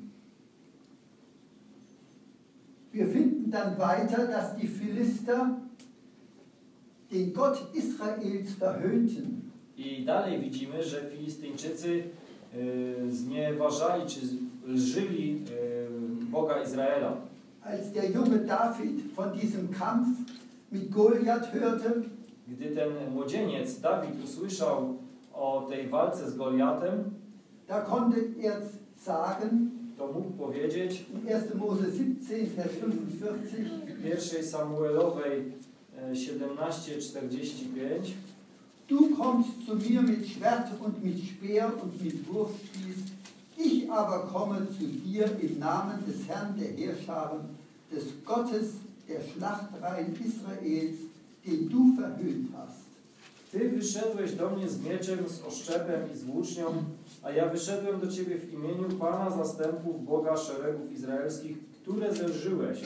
Wir finden dann weiter, dass die Philister den Gott Israels verhöhnten. I dalej widzimy, że Filistyńczycy y, znieważali czy lżyli y, Boga Izraela. Als der junge David von diesem Kampf mit Goliath hörte, Gdy ten młodzieniec Dawid usłyszał o tej walce z Goliatem, da konnte er sagen, to mógł powiedzieć in erster Mose siebzehn, Vers fünfundvierzig, w pierwszej Samuelowej y, siedemnaście czterdzieści pięć: du kommst zu mir mit Schwert und mit Speer und mit Wurfspieß, ich aber komme zu dir im Namen des Herrn der Heerscharen, des Gottes der Schlachtreihen Israels, den du verhöhnt hast. Ty wyszedłeś do mnie z mieczem, z oszczepem i z włócznią, a ja wyszedłem do Ciebie w imieniu Pana zastępów, Boga szeregów izraelskich, które zelżyłeś.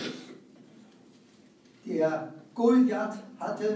Der Goliath hatte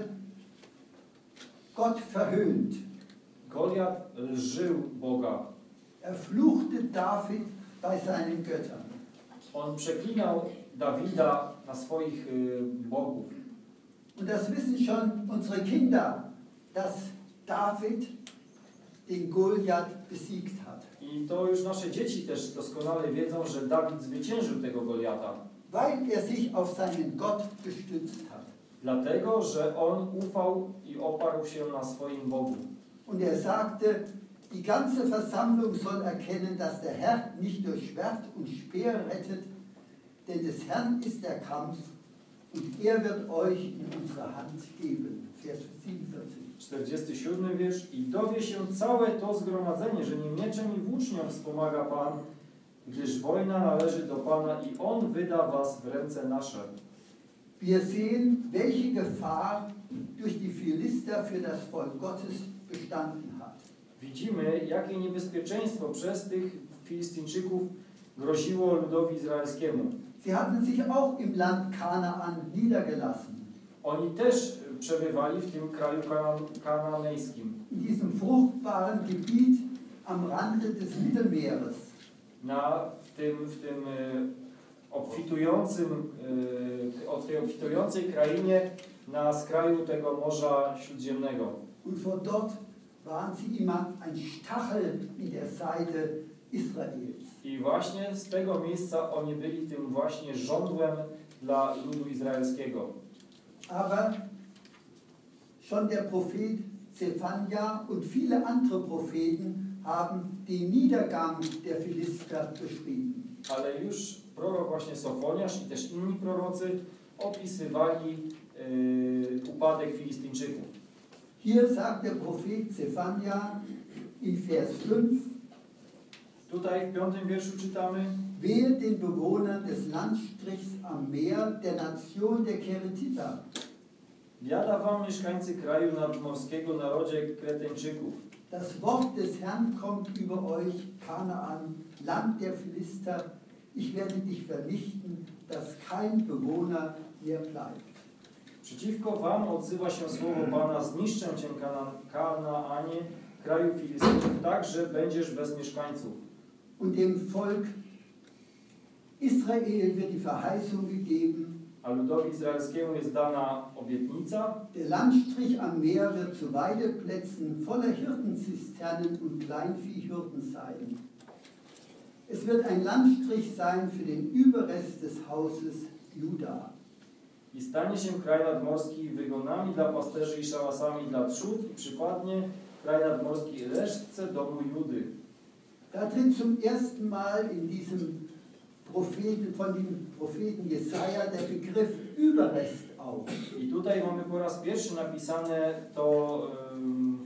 Gott verhöhnt. Goliat lżył Boga. Er fluchte David bei seinen Göttern. On przeklinał Dawida na swoich y, bogów. Und das wissen schon unsere Kinder, dass David den Goliath besiegt hat. I to już nasze dzieci też doskonale wiedzą, że Dawid zwyciężył tego Goliata. Weil er sich auf seinen Gott gestützt hat. Dlatego, że on ufał i oparł się na swoim Bogu. Und er sagte, die ganze Versammlung soll erkennen, dass der Herr nicht durch Schwert und Speer rettet, denn des Herrn ist der Kampf und er wird euch in unsere Hand geben. Vers siebenundvierzig. czterdziesty siódmy wiersz. I dowie się całe to zgromadzenie, że nie mieczem i włócznią wspomaga Pan, gdyż wojna należy do Pana i On wyda was w ręce nasze. Wir sehen, welche Gefahr durch die Philister für das Volk Gottes bestanden hat. Widzimy, jakie niebezpieczeństwo przez tych Filistyńczyków groziło ludowi izraelskiemu. Sie hatten sich auch im Land Kanaan niedergelassen. Oni też przebywali w tym kraju kana kananejskim. In diesem fruchtbaren Gebiet am Rande des Mittelmeeres. Na w tym, w tym e, obfitującym, e, w tej obfitującej krainie na skraju tego Morza Śródziemnego. Und von dort waren sie immer ein Stachel in der Seite Israels. I właśnie z tego miejsca oni byli tym właśnie żądłem dla ludu izraelskiego. Aber schon der Prophet Zephania und viele andere Propheten haben den Niedergang der Philister beschrieben. Ale już prorok właśnie Sofoniasz i też inni prorocy opisywali yy, upadek Filistyńczyków. Hier sagt der Prophet Zephania in Vers fünf, Tutaj w piątym wierszu czytamy: Wehe den Bewohnern des Landstrichs am Meer, der Nation der Keretiter. Biada wam, mieszkańcy kraju nadmorskiego, narodzie Kreteńczyków. Das Wort des Herrn kommt über euch, Kanaan, Land der Philister. Ich werde dich vernichten, dass kein Bewohner mehr bleibt. Przeciwko wam odzywa się słowo Pana: zniszczę cię, Kana Kanaanie, kraju Filistyczów, tak, że będziesz bez mieszkańców. Und dem Volk Israel wird die Verheißung gegeben. A ludowi izraelskiemu jest dana obietnica. Der Landstrich am Meer wird zu Weideplätzen voller Hirtenzisternen und Kleinviehhürden sein. Es wird ein Landstrich sein für den Überrest des Hauses Juda. I stanie się kraj nadmorski wygonami dla pasterzy i szałasami dla trzód i przypadnie kraj nadmorski resztce domu Judy. Da tritt zum ersten Mal in diesem Propheten, von dem Propheten Jesaja der Begriff Überrest auf. I tutaj mamy po raz pierwszy napisane to, um,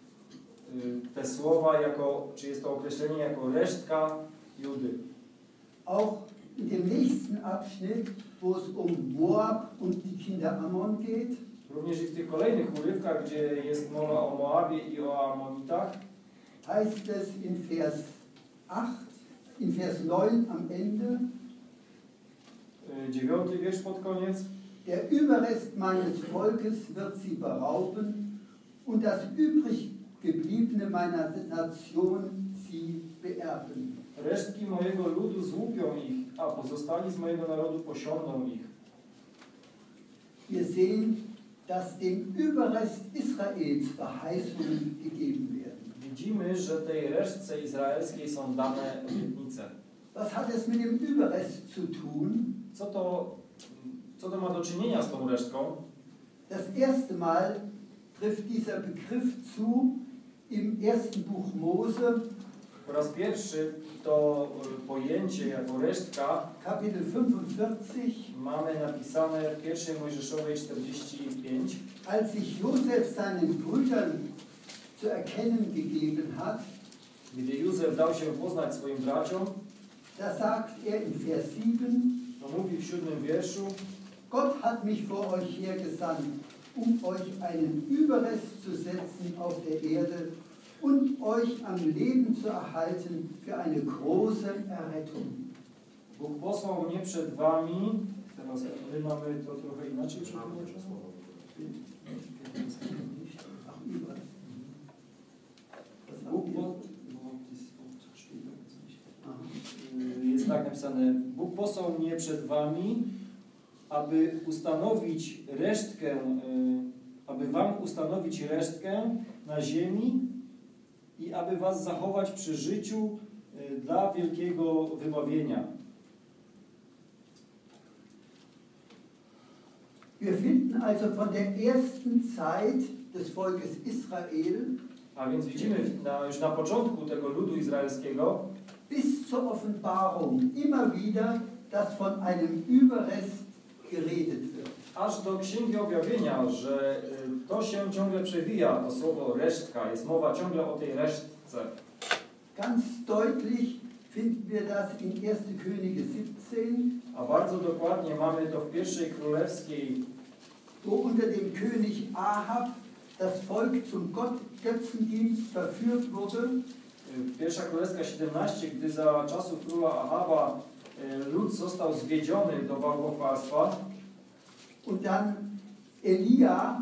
te słowa jako, czy jest to określenie jako resztka Judy. Auch in dem nächsten Abschnitt, wo es um Moab und die Kinder Ammon geht, Również i w tych kolejnych urywkach, gdzie jest mowa o Moabie i o Amonitach, heißt es in Vers acht, in Vers neun am Ende, dziewiąty wiersz pod koniec. der Überrest meines Volkes wird sie berauben und das übrig gebliebene meiner Nation sie beerben. Resztki mojego ludu złupią ich, a pozostali z mojego narodu posiądą ich. Wir sehen, dass dem Überrest Israels Verheißungen gegeben werden. Widzimy, że tej resztce izraelskiej są dane obietnice. Was hat es mit dem Überrest zu tun? Co to, co to ma do czynienia z tą resztką? Das erste Mal trifft dieser Begriff zu im ersten Buch Mose, Po raz pierwszy to pojęcie jako resztka Kapitel fünfundvierzig, mamy napisane w pierwszej Mojżeszowej czterdzieści pięć. als sich Josef seinen Brüdern zu erkennen gegeben hat, Gdy Józef dał się poznać swoim braciom, da sagt er in Vers sieben, to mówi w siódmym wierszu: Gott hat mich vor euch hergesandt, um euch einen Überrest zu setzen auf der Erde und euch am Leben zu erhalten für eine große Errettung. Bóg posłał mnie przed wami. Teraz my mamy to trochę inaczej przetłumaczone. Ach, Überrest. Was Bóg habt po... ihr? Jest tak napisane: Bóg posłał mnie przed wami, aby ustanowić resztkę, y, aby wam ustanowić resztkę na ziemi i aby was zachować przy życiu y, dla wielkiego wybawienia. Wir finden also von der ersten Zeit des Volkes Israel A więc widzimy na, już na początku tego ludu izraelskiego bis zur Offenbarung immer wieder, dass von einem Überrest geredet wird. aż do Księgi Objawienia, że y, to się ciągle przewija, to słowo resztka, jest mowa ciągle o tej resztce. Ganz deutlich finden wir das in erster Könige siebzehn, A bardzo dokładnie mamy to w pierwszej królewskiej, wo unter dem König Ahab das Volk zum Gott Götzendienst verführt wurde. Pierwsza Królewska siedemnaście, gdy za czasów króla Ahaba e, lud został zwiedziony do bałwochwalstwa Und dann Elia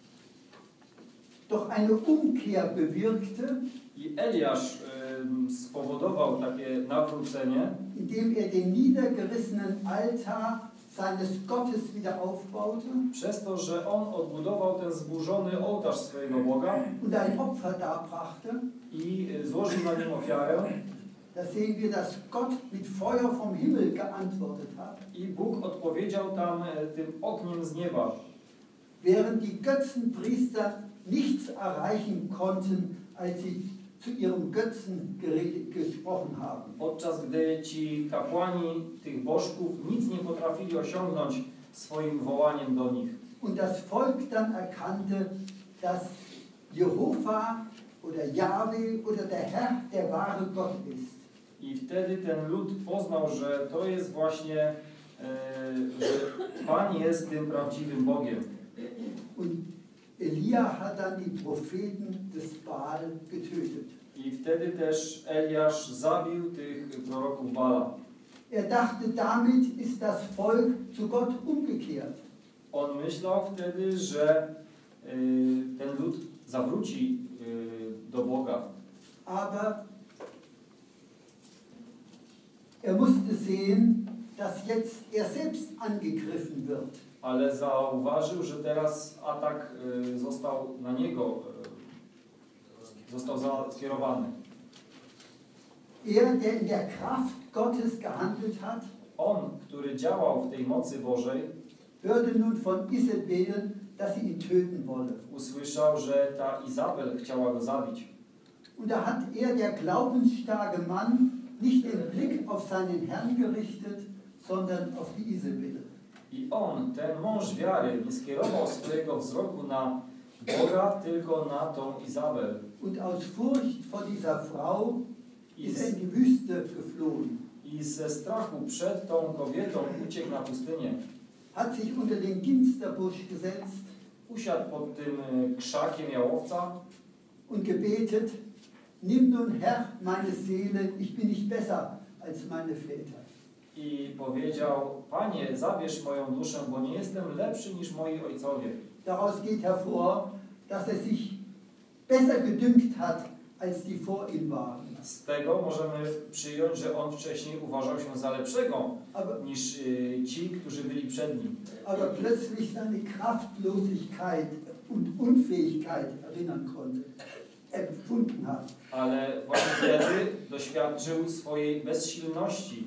doch eine Umkehr bewirkte, i Eliasz e, spowodował takie nawrócenie, indem er den niedergerissenen Altar seines Gottes wieder aufbaute przez to, że on odbudował ten zburzony ołtarz swojego Boga und ein Opfer darbrachte. i e, złożył na nim ofiarę. Da sehen wir, dass Gott mit Feuer vom Himmel geantwortet hat. I Bóg odpowiedział tam e, tym ogniem z nieba. Während die Götzenpriester nichts erreichen konnten, als sie zu ihrem Götzen geredet, gesprochen haben. Podczas gdy ci kapłani tych bożków nic nie potrafili osiągnąć swoim wołaniem do nich. Und das Volk dann erkannte, dass Jehova oder Jahwe oder der Herr der wahre Gott ist. I wtedy ten lud poznał, że to jest właśnie, e, że Pan jest tym prawdziwym Bogiem. Und Elia hat dann die Propheten des Baal getötet. I wtedy też Eliasz zabił tych proroków Bala. Er dachte, damit ist das Volk zu Gott umgekehrt. On myślał wtedy, że y, ten lud zawróci y, do Boga. Aber er musste sehen, dass jetzt er selbst angegriffen wird. Ale zauważył, że teraz atak y, został na niego, y, został za- skierowany. Er, der in der Kraft Gottes gehandelt hat, On, który działał w tej mocy Bożej, hörte nun von Isabel, dass sie ihn töten wolle. usłyszał, że ta Izabel chciała go zabić. Und da hat er, der glaubensstarke Mann, nicht den Blick auf seinen Herrn gerichtet, sondern auf die Isabel. I on, ten mąż wiary, nie skierował swojego wzroku na Boga, tylko na tą Izabel. Und aus Furcht vor dieser Frau I, ist er z, in die Wüste geflohen, I ze strachu przed tą kobietą uciekł na pustynię. hat sich unter den Ginsterbusch gesetzt Usiadł pod tym y, krzakiem jałowca und gebetet, nimm nun Herr meine Seele, ich bin nicht besser als meine Väter. i powiedział: Panie, zabierz moją duszę, bo nie jestem lepszy niż moi ojcowie. Daraus geht hervor, dass er sich besser gedünkt hat, als die vor ihm waren. Z tego możemy przyjąć, że on wcześniej uważał się za lepszego Aber, niż y, ci, którzy byli przed nim. aber plötzlich seine Kraftlosigkeit und Unfähigkeit erinnern konnte, empfunden hat. Ale właśnie wtedy doświadczył swojej bezsilności.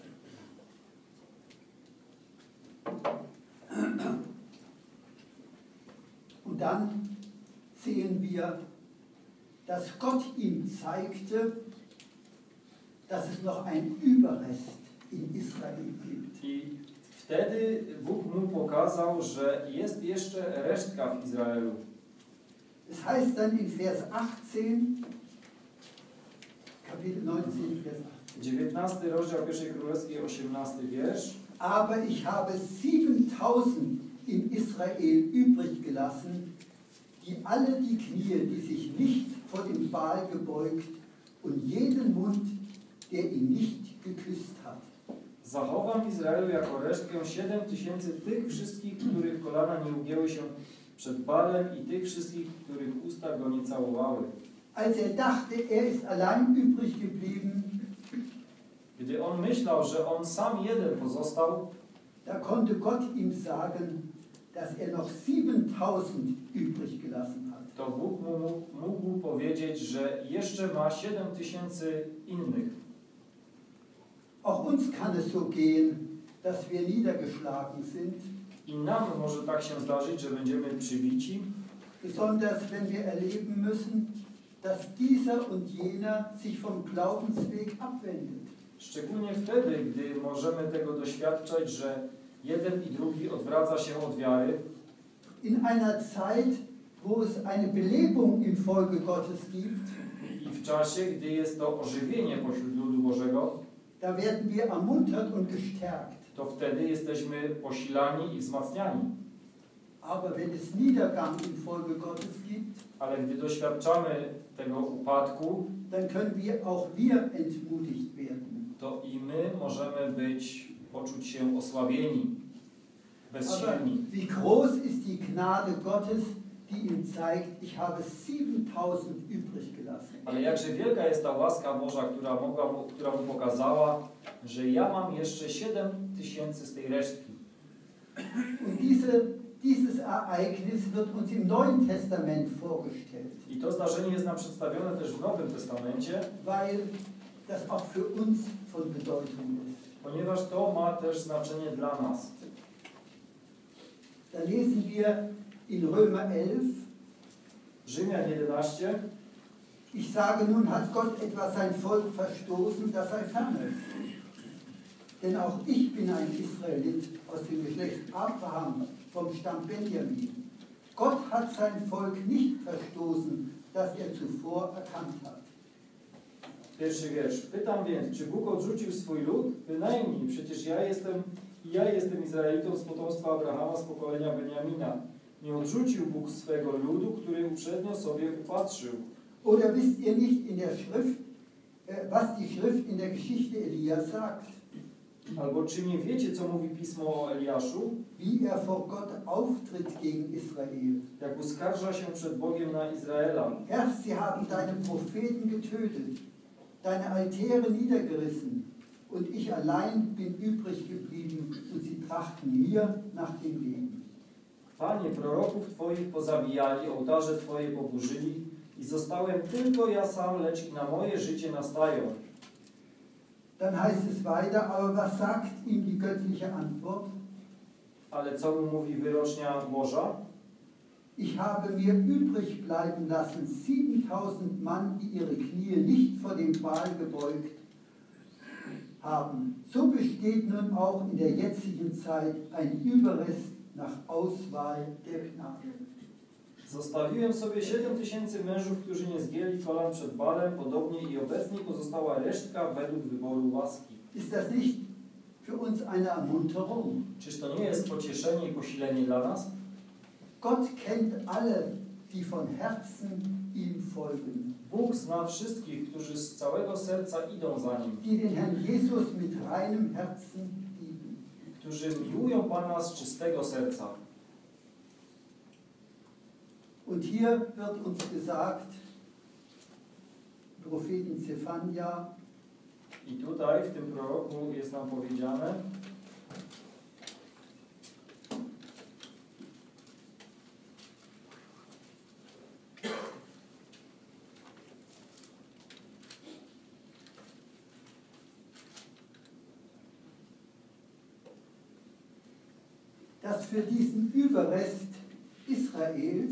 Und dann sehen wir, dass Gott ihm zeigte, dass es noch einen Überrest in Israel gibt. I wtedy Bóg mu pokazał, że jest jeszcze resztka w Izraelu. Es heißt dann in Vers achtzehn, Kapitel neunzehn, Vers achtzehn. dziewiętnasty rozdział pierwszej Królewskiej, osiemnasty wiersz. Aber ich habe siebentausend in Israel übrig gelassen, die alle die Knie, die sich nicht vor dem Baal gebeugt, und jeden Mund, der ihn nicht geküsst hat. Zachowam w Izraelu jako resztkę siedem tysięcy tych wszystkich, których kolana nie ugięły się przed Balem, i tych wszystkich, których usta go nie całowały. Als er dachte, er ist allein übrig geblieben, Gdy on myślał, że on sam jeden pozostał, da konnte Gott ihm sagen, dass er noch siebentausend übrig gelassen hat. to Bóg mu mógł, mógł powiedzieć, że jeszcze ma siedem tysięcy innych. Auch uns kann es so gehen, dass wir niedergeschlagen sind, I nam może tak się zdarzyć, że będziemy przybici, besonders wenn wir erleben müssen, dass dieser und jener sich vom Glaubensweg abwendet. szczególnie wtedy, gdy możemy tego doświadczać, że jeden i drugi odwraca się od wiary. In einer Zeit, wo es eine Belebung im Volke Gottes gibt, I w czasie, gdy jest to ożywienie pośród ludu Bożego, da werden wir ermuntert und gestärkt. to wtedy jesteśmy posilani i wzmacniani. Aber wenn es Niedergang im Volke Gottes gibt, Ale gdy doświadczamy tego upadku, dann können wir auch wir entmutigt werden. to i my możemy być, poczuć się osłabieni, Aber bezsilni. wie groß ist die Gnade Gottes, die ihm zeigt, ich habe siebentausend übrig gelassen. Ale jakże wielka jest ta łaska Boża, która, mogła mu, która mu pokazała, że ja mam jeszcze siedem tysięcy z tej resztki. Und diese, dieses Ereignis wird uns im Neuen Testament vorgestellt, I to zdarzenie jest nam przedstawione też w Nowym Testamencie, weil das auch für uns von Bedeutung ist. ponieważ to ma też znaczenie dla nas. Da lesen wir in Römer elf, Rzymian jedenaście. ich sage nun, hat Gott etwa sein Volk verstoßen, das sei ferne. Denn auch ich bin ein Israelit aus dem Geschlecht Abraham, vom Stamm Benjamin. Gott hat sein Volk nicht verstoßen, das er zuvor erkannt hat. Pierwszy wiersz. Pytam więc, czy Bóg odrzucił swój lud? Bynajmniej, przecież ja jestem, ja jestem Izraelitą z potomstwa Abrahama, z pokolenia Beniamina. Nie odrzucił Bóg swego ludu, który uprzednio sobie upatrzył. Oder wisst ihr nicht in der Schrift, äh, was die Schrift in der Geschichte Elias sagt? Albo czy nie wiecie, co mówi Pismo o Eliaszu? Wie er vor Gott auftritt gegen Israel. Jak uskarża się przed Bogiem na Izraela. Herr, sie haben deine Propheten getötet, deine Altäre niedergerissen, und ich allein bin übrig geblieben, und sie trachten mir nach dem Leben. Panie, proroków Twoich pozabijali, ołtarze Twoje poburzyli i zostałem tylko ja sam, lecz i na moje życie nastają. Dann heißt es weiter, aber was sagt ihm die göttliche Antwort? Ale co mu mówi wyrocznia Boża? Ich habe mir übrig bleiben lassen siebentausend Mann, die ihre Knie nicht vor dem Baal gebeugt haben. So besteht nun auch in der jetzigen Zeit ein Überrest nach Auswahl der Gnade. Zostawiłem sobie siedem tysięcy mężów, którzy nie zgięli kolan przed Balem, podobnie i obecnie pozostała resztka według wyboru łaski. Ist das nicht für uns eine Ermunterung? Czyż to nie jest pocieszenie i posilenie dla nas? Gott kennt alle, die von Herzen ihm folgen. Bóg zna wszystkich, którzy z całego serca idą za Nim. Die den Herrn Jesus mit reinem Herzen lieben. Którzy miłują Pana z czystego serca. Und hier wird uns gesagt, Propheten Zephania, I tutaj w tym proroku jest nam powiedziane, dass für diesen Überrest Israels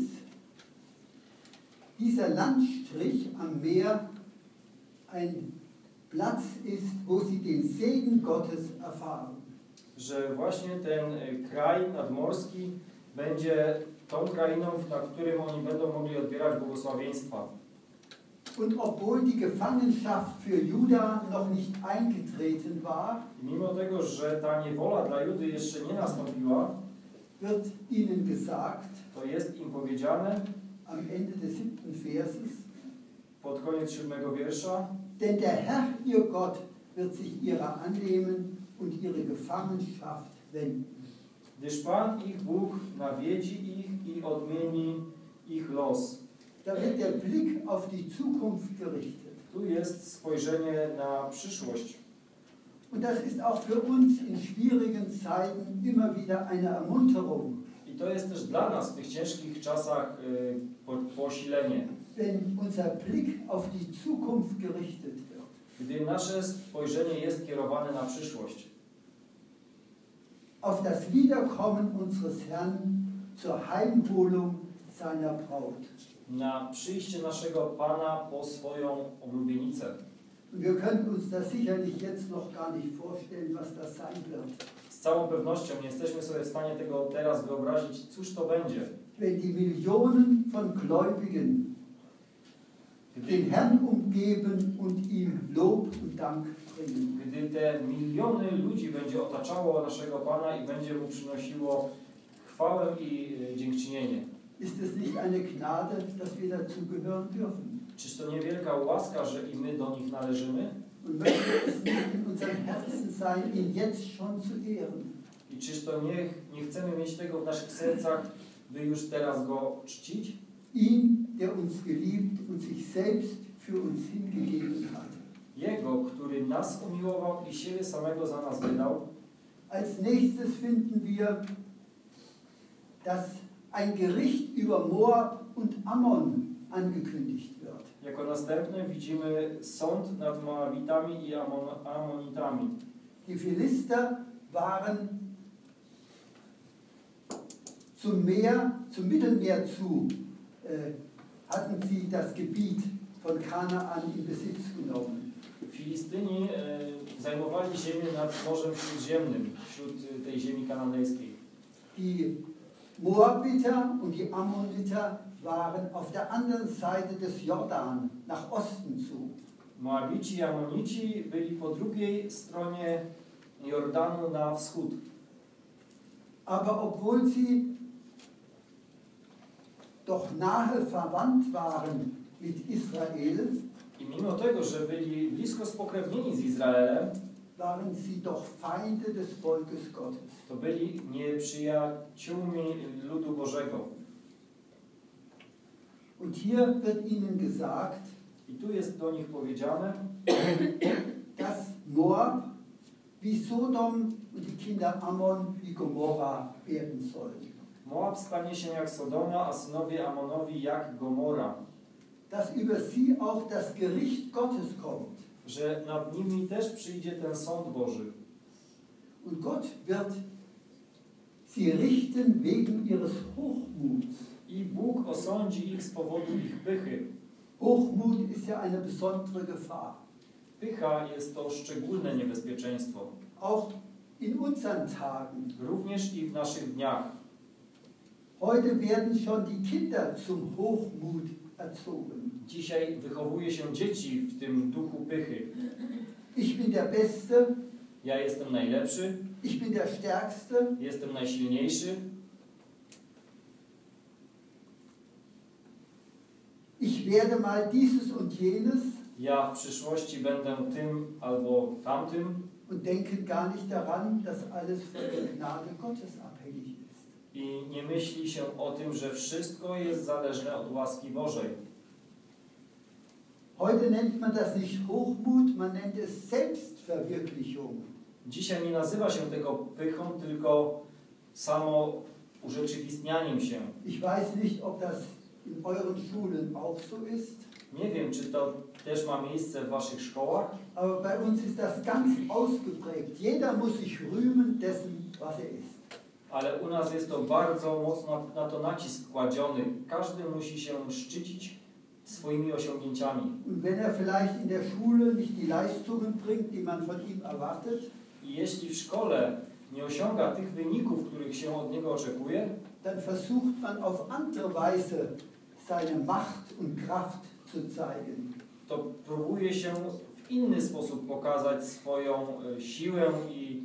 dieser Landstrich am Meer ein Platz ist, wo sie den Segen Gottes erfahren. że właśnie ten kraj nadmorski będzie tą krainą, na którym oni będą mogli odbierać błogosławieństwa. Und obwohl die Gefangenschaft für Juda noch nicht eingetreten war, Mimo tego, że ta niewola dla Judy jeszcze nie nastąpiła, wird ihnen gesagt, to jest im powiedziane am Ende des siebten Verses, pod koniec siódmego wiersza, denn der Herr, ihr Gott, wird sich ihrer annehmen und ihre Gefangenschaft wenden. gdyż Pan ich Bóg nawiedzi ich i odmieni ich los. Da wird der Blick auf die Zukunft gerichtet. Tu jest spojrzenie na przyszłość. Und das ist auch für uns in schwierigen Zeiten immer wieder eine Ermunterung. I to jest też dla nas w tych ciężkich czasach y, po, posilenie. Wenn unser Blick auf die Zukunft gerichtet wird. Gdy nasze spojrzenie jest kierowane na przyszłość. Auf das Wiederkommen unseres Herrn zur Heimholung seiner Braut. Na przyjście naszego Pana po swoją oblubienicę. Und wir können uns das sicherlich jetzt noch gar nicht vorstellen, was das sein wird. Z całą pewnością nie jesteśmy sobie w stanie tego teraz wyobrazić, cóż to będzie. Wenn die Millionen von Gläubigen den Herrn umgeben und ihm Lob und Dank bringen. Gdy te miliony ludzi będzie otaczało naszego Pana i będzie Mu przynosiło chwałę i y, dziękczynienie. Ist es nicht eine Gnade, dass wir dazugehören dürfen? Czyż to niewielka łaska, że i my do nich należymy? Und möchte es nicht in unserem Herzen sein, ihn jetzt schon zu ehren? I czyż to nie, nie chcemy mieć tego w naszych sercach, by już teraz Go czcić? Ihn, der uns geliebt und sich selbst für uns hingegeben hat. Jego, który nas umiłował i siebie samego za nas wydał. Als nächstes finden wir, dass ein Gericht über Moab und Ammon angekündigt wird. Jako następne widzimy sąd nad Moabitami i Amon, Amonitami. Die Philister waren zum Meer, zum Mittelmeer zu, äh, hatten sie das Gebiet von Kanaan in Besitz genommen. Filistyni e, zajmowali ziemię nad Morzem Śródziemnym, wśród e, tej ziemi kananejskiej. Die Moabiter und die Ammoniter waren auf der anderen Seite des Jordan, nach Osten zu. Moabici i Amonici byli po drugiej stronie Jordanu na wschód. Aber obwohl sie doch nahe verwandt waren mit Israel, I mimo tego, że byli blisko spokrewnieni z Izraelem, waren sie doch Feinde des Volkes Gottes. to byli nieprzyjaciółmi ludu Bożego. Und hier wird ihnen gesagt, I tu jest do nich powiedziane, dass Moab wie Sodom und die Kinder Ammon wie Gomorra werden sollen. Moab stanie się jak Sodoma, a synowie Amonowi jak Gomora. Dass über sie auch das Gericht Gottes kommt. Że nad nimi też przyjdzie ten sąd Boży. Und Gott wird sie richten wegen ihres Hochmuts. I Bóg osądzi ich z powodu ich pychy. Hochmut ist ja eine besondere Gefahr. Pycha jest to szczególne niebezpieczeństwo. Auch in unseren Tagen. Również i w naszych dniach. Heute werden schon die Kinder zum Hochmut erzogen. Dzisiaj wychowuje się dzieci w tym duchu pychy. Ich bin der Beste. Ja jestem najlepszy. Ich bin der Stärkste. Jestem najsilniejszy. Ich werde mal dieses und jenes. Ja w przyszłości będę tym albo tamtym. Und denken gar nicht daran, dass alles von der Gnade Gottes abhängig ist. I nie myśli się o tym, że wszystko jest zależne od łaski Bożej. Heute nennt man das nicht Hochmut, man nennt es Selbstverwirklichung. Dzisiaj nie nazywa się tego pychą, tylko samo urzeczywistnianiem się. Ich weiß nicht, ob das in euren Schulen auch so ist. Nie wiem, czy to też ma miejsce w waszych szkołach, Aber bei uns ist das ganz ausgeprägt. Jeder muss sich rühmen dessen, was er ist. ale u nas jest to bardzo mocno na to nacisk kładziony. Każdy musi się szczycić swoimi osiągnięciami. Und wenn er vielleicht in der Schule nicht die Leistungen bringt, die man von ihm erwartet, I jeśli w szkole nie osiąga tych wyników, których się od niego oczekuje, dann versucht man auf andere Weise seine Macht und Kraft zu zeigen. to próbuje się w inny sposób pokazać swoją e, siłę i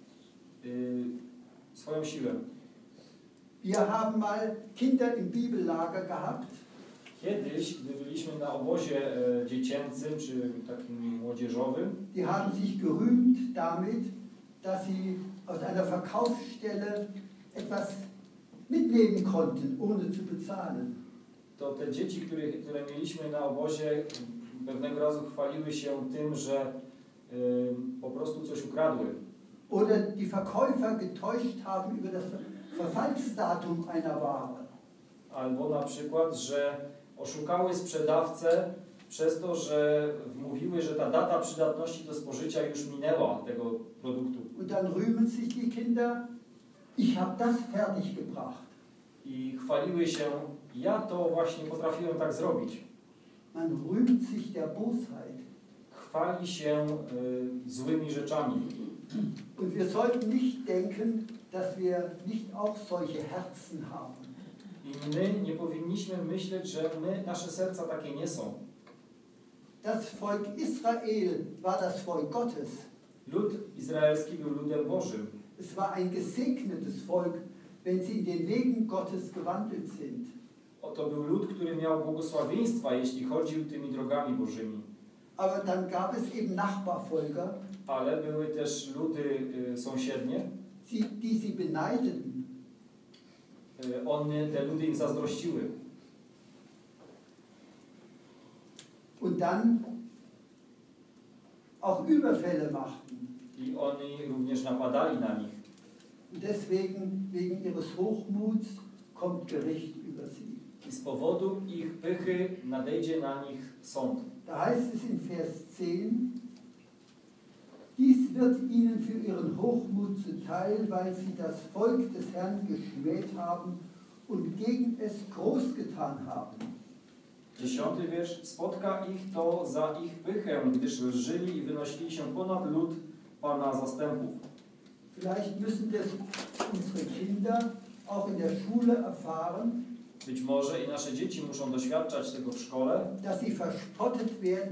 y, swoją siłę. Wir haben mal Kinder im Bibellager gehabt. Kiedyś, gdy byliśmy na obozie e, dziecięcym czy takim młodzieżowym, Die haben sich gerühmt damit, dass sie aus einer Verkaufsstelle etwas mitnehmen konnten, ohne zu bezahlen. to te dzieci, które, które mieliśmy na obozie, pewnego razu chwaliły się tym, że y, po prostu coś ukradły. Oder die Verkäufer getäuscht haben über das Verfallsdatum einer Ware. Albo na przykład, że oszukały sprzedawcę przez to, że wmówiły, że ta data przydatności do spożycia już minęła tego produktu. Und dann rühmen sich die Kinder, ich habe das fertiggebracht. I chwaliły się, ja to właśnie potrafiłem tak zrobić. Man rühmt sich der Bosheit. Chwali się y, złymi rzeczami. Und wir sollten nicht denken, dass wir nicht auch solche Herzen haben. I my nie powinniśmy myśleć, że my, nasze serca takie nie są. Das Volk Israel war das Volk Gottes. Lud izraelski był ludem Bożym. Es war ein gesegnetes Volk, wenn sie in den Wegen Gottes gewandelt sind. To był lud, który miał błogosławieństwa, jeśli chodził tymi drogami Bożymi. Aber dann gab es eben Nachbarvölker, Ale były też ludy y, sąsiednie. die, die sie beneideten. Y, one, te ludy im zazdrościły. Und dann auch Überfälle machten. I oni również napadali na nich. Und deswegen, wegen ihres Hochmuts, kommt Gericht über sie. I z powodu ich pychy nadejdzie na nich sąd. Da heißt es in Vers zehn, dies wird ihnen für ihren Hochmut zuteil, weil sie das Volk des Herrn geschmäht haben und gegen es groß getan haben. Dziesiąty wiersz. Spotka ich to za ich pychę, gdyż lżyli i wynosili się ponad lud Pana zastępów. Vielleicht müssen das unsere Kinder auch in der Schule erfahren, Być może i nasze dzieci muszą doświadczać tego w szkole, dass sie verspottet werden,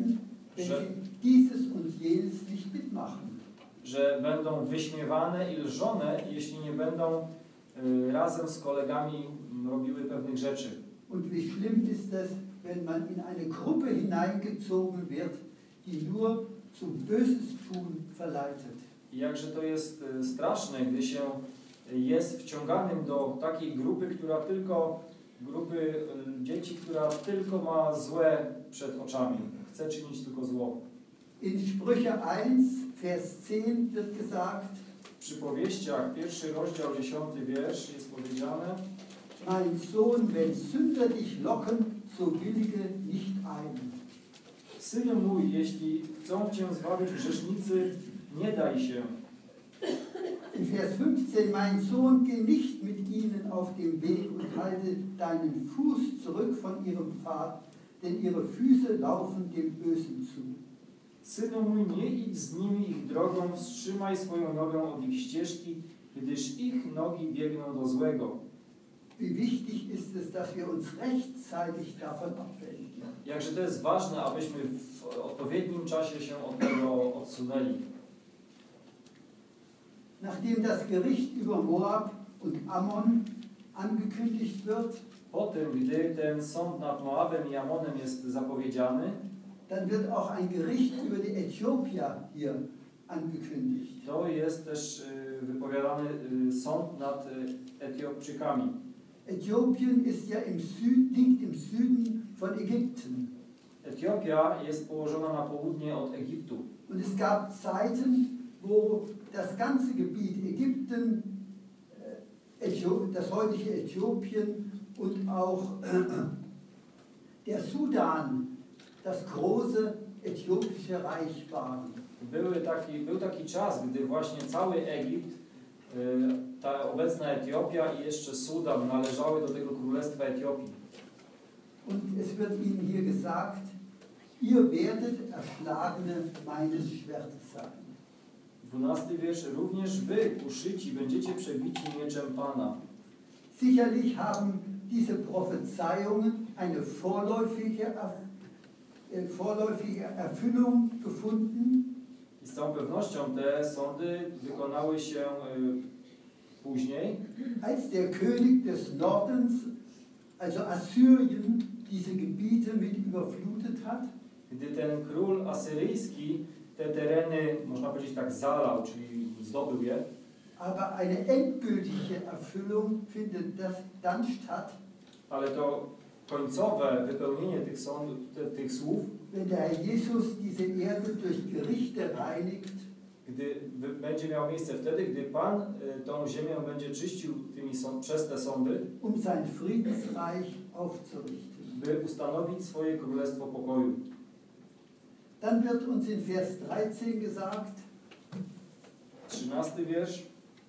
wenn że, sie dieses und jenes nicht mitmachen. że będą wyśmiewane i lżone, jeśli nie będą y, razem z kolegami robiły pewnych rzeczy. Und wie schlimm ist es, wenn man in eine Gruppe hineingezogen wird, die nur zum Böses tun verleitet. I jakże to jest y, straszne, gdy się jest wciąganym do takiej grupy, która tylko, grupy y, dzieci, która tylko ma złe przed oczami, chce czynić tylko zło. In Sprüche eins, Vers zehn wird gesagt, W przypowieściach, pierwszy rozdział, dziesiąty wiersz jest powiedziane: mein Sohn, wenn Sünder dich locken, so willige nicht ein. Synu mój, jeśli chcą Cię zwabić grzesznicy, nie daj się. In Vers fünfzehn, mein Sohn, geh nicht mit ihnen auf dem Weg und halte deinen Fuß zurück von ihrem Pfad, denn ihre Füße laufen dem Bösen zu. Synu mój, nie idź z nimi ich drogą, wstrzymaj swoją nogę od ich ścieżki, gdyż ich nogi biegną do złego. Wie wichtig ist es, dass wir uns rechtzeitig davon abwenden. Jakże to jest ważne, abyśmy w odpowiednim czasie się od tego odsunęli. Nachdem das Gericht über Moab und Ammon angekündigt wird, Potem, gdy ten sąd nad Moabem i Amonem jest zapowiedziany, dann wird auch ein Gericht über die Äthiopier hier angekündigt. to jest też y, wypowiadany y, sąd nad y, Etiopczykami. Äthiopien ist ja im Süd, liegt im Süden von Ägypten. Etiopia jest położona na południe od Egiptu. Und es gab Zeiten, wo das ganze Gebiet Ägypten, äh, Äthiop- das heutige Äthiopien und auch äh, der Sudan, das große äthiopische Reich waren. Były taki, był taki czas, gdy właśnie cały Egipt, y, ta obecna Etiopia i jeszcze Sudan należały do tego królestwa Etiopii. Und es wird ihnen hier gesagt, ihr werdet Erschlagene meines Schwertes sein. Dwunasty wiersz. Również wy, uszyci, będziecie przebici mieczem Pana. Sicherlich haben diese Prophezeiungen eine vorläufige, äh, vorläufige Erfüllung gefunden. I z całą pewnością te sądy wykonały się y, później, Als der König des Nordens, also Assyrien, diese Gebiete mit überflutet hat, gdy ten król asyryjski te tereny, można powiedzieć tak, zalał, czyli zdobył je, aber eine endgültige Erfüllung findet das dann statt, ale to końcowe wypełnienie tych, sąd, te, tych słów, wenn der Herr Jesus diese Erde durch Gerichte reinigt, gdy wy- będzie miało miejsce wtedy, gdy Pan y, tą ziemię będzie czyścił tymi sąd, przez te sądy, um sein Friedensreich aufzurichten. by ustanowić swoje królestwo pokoju. Dann wird uns in Vers dreizehn gesagt, Trzynasty wiersz.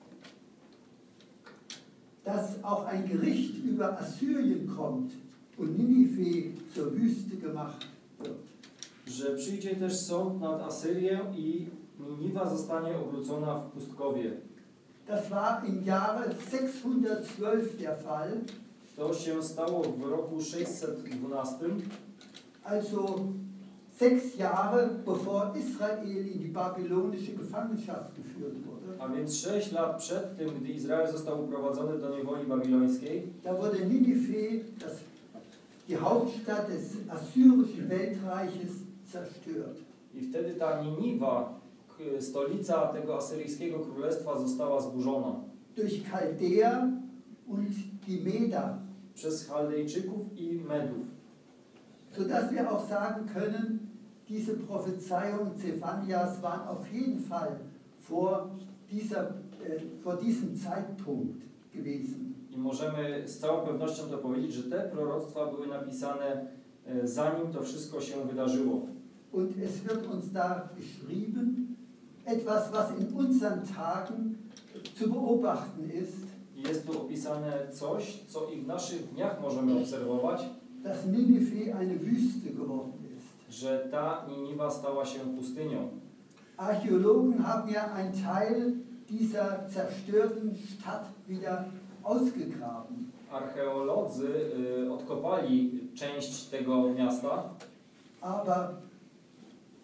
dass auch ein Gericht über Assyrien kommt und Ninive zur Wüste gemacht wird. Że przyjdzie też sąd nad Asyrię i Niniwa zostanie obrócona w pustkowie. Das war im Jahre sechshundertzwölf der Fall, To się stało w roku sześćset dwunastym, also sechs Jahre bevor Israel in die babylonische Gefangenschaft geführt wurde. a więc sześć lat przed tym, gdy Izrael został uprowadzony do niewoli babilońskiej. Da wurde Ninive, das, die Hauptstadt des assyrischen Weltreiches, zerstört. I wtedy ta Niniwa, k- stolica tego asyryjskiego królestwa, została zburzona Durch Chaldea und die Meder, przez Chaldejczyków i Medów. sodass wir auch sagen können, diese Prophezeiungen Zephanias waren auf jeden Fall vor, dieser, äh, vor diesem Zeitpunkt gewesen. I możemy z całą pewnością to powiedzieć, że te proroctwa były napisane e, zanim to wszystko się wydarzyło. Und es wird uns da beschrieben, etwas, was in unseren Tagen zu beobachten ist, I jest tu opisane coś, co i w naszych dniach możemy obserwować, dass Ninive eine Wüste geworden ist. że ta Niniwa stała się pustynią. Archäologen haben ja einen Teil dieser zerstörten Stadt wieder ausgegraben. Archeolodzy y, odkopali część tego miasta, Aber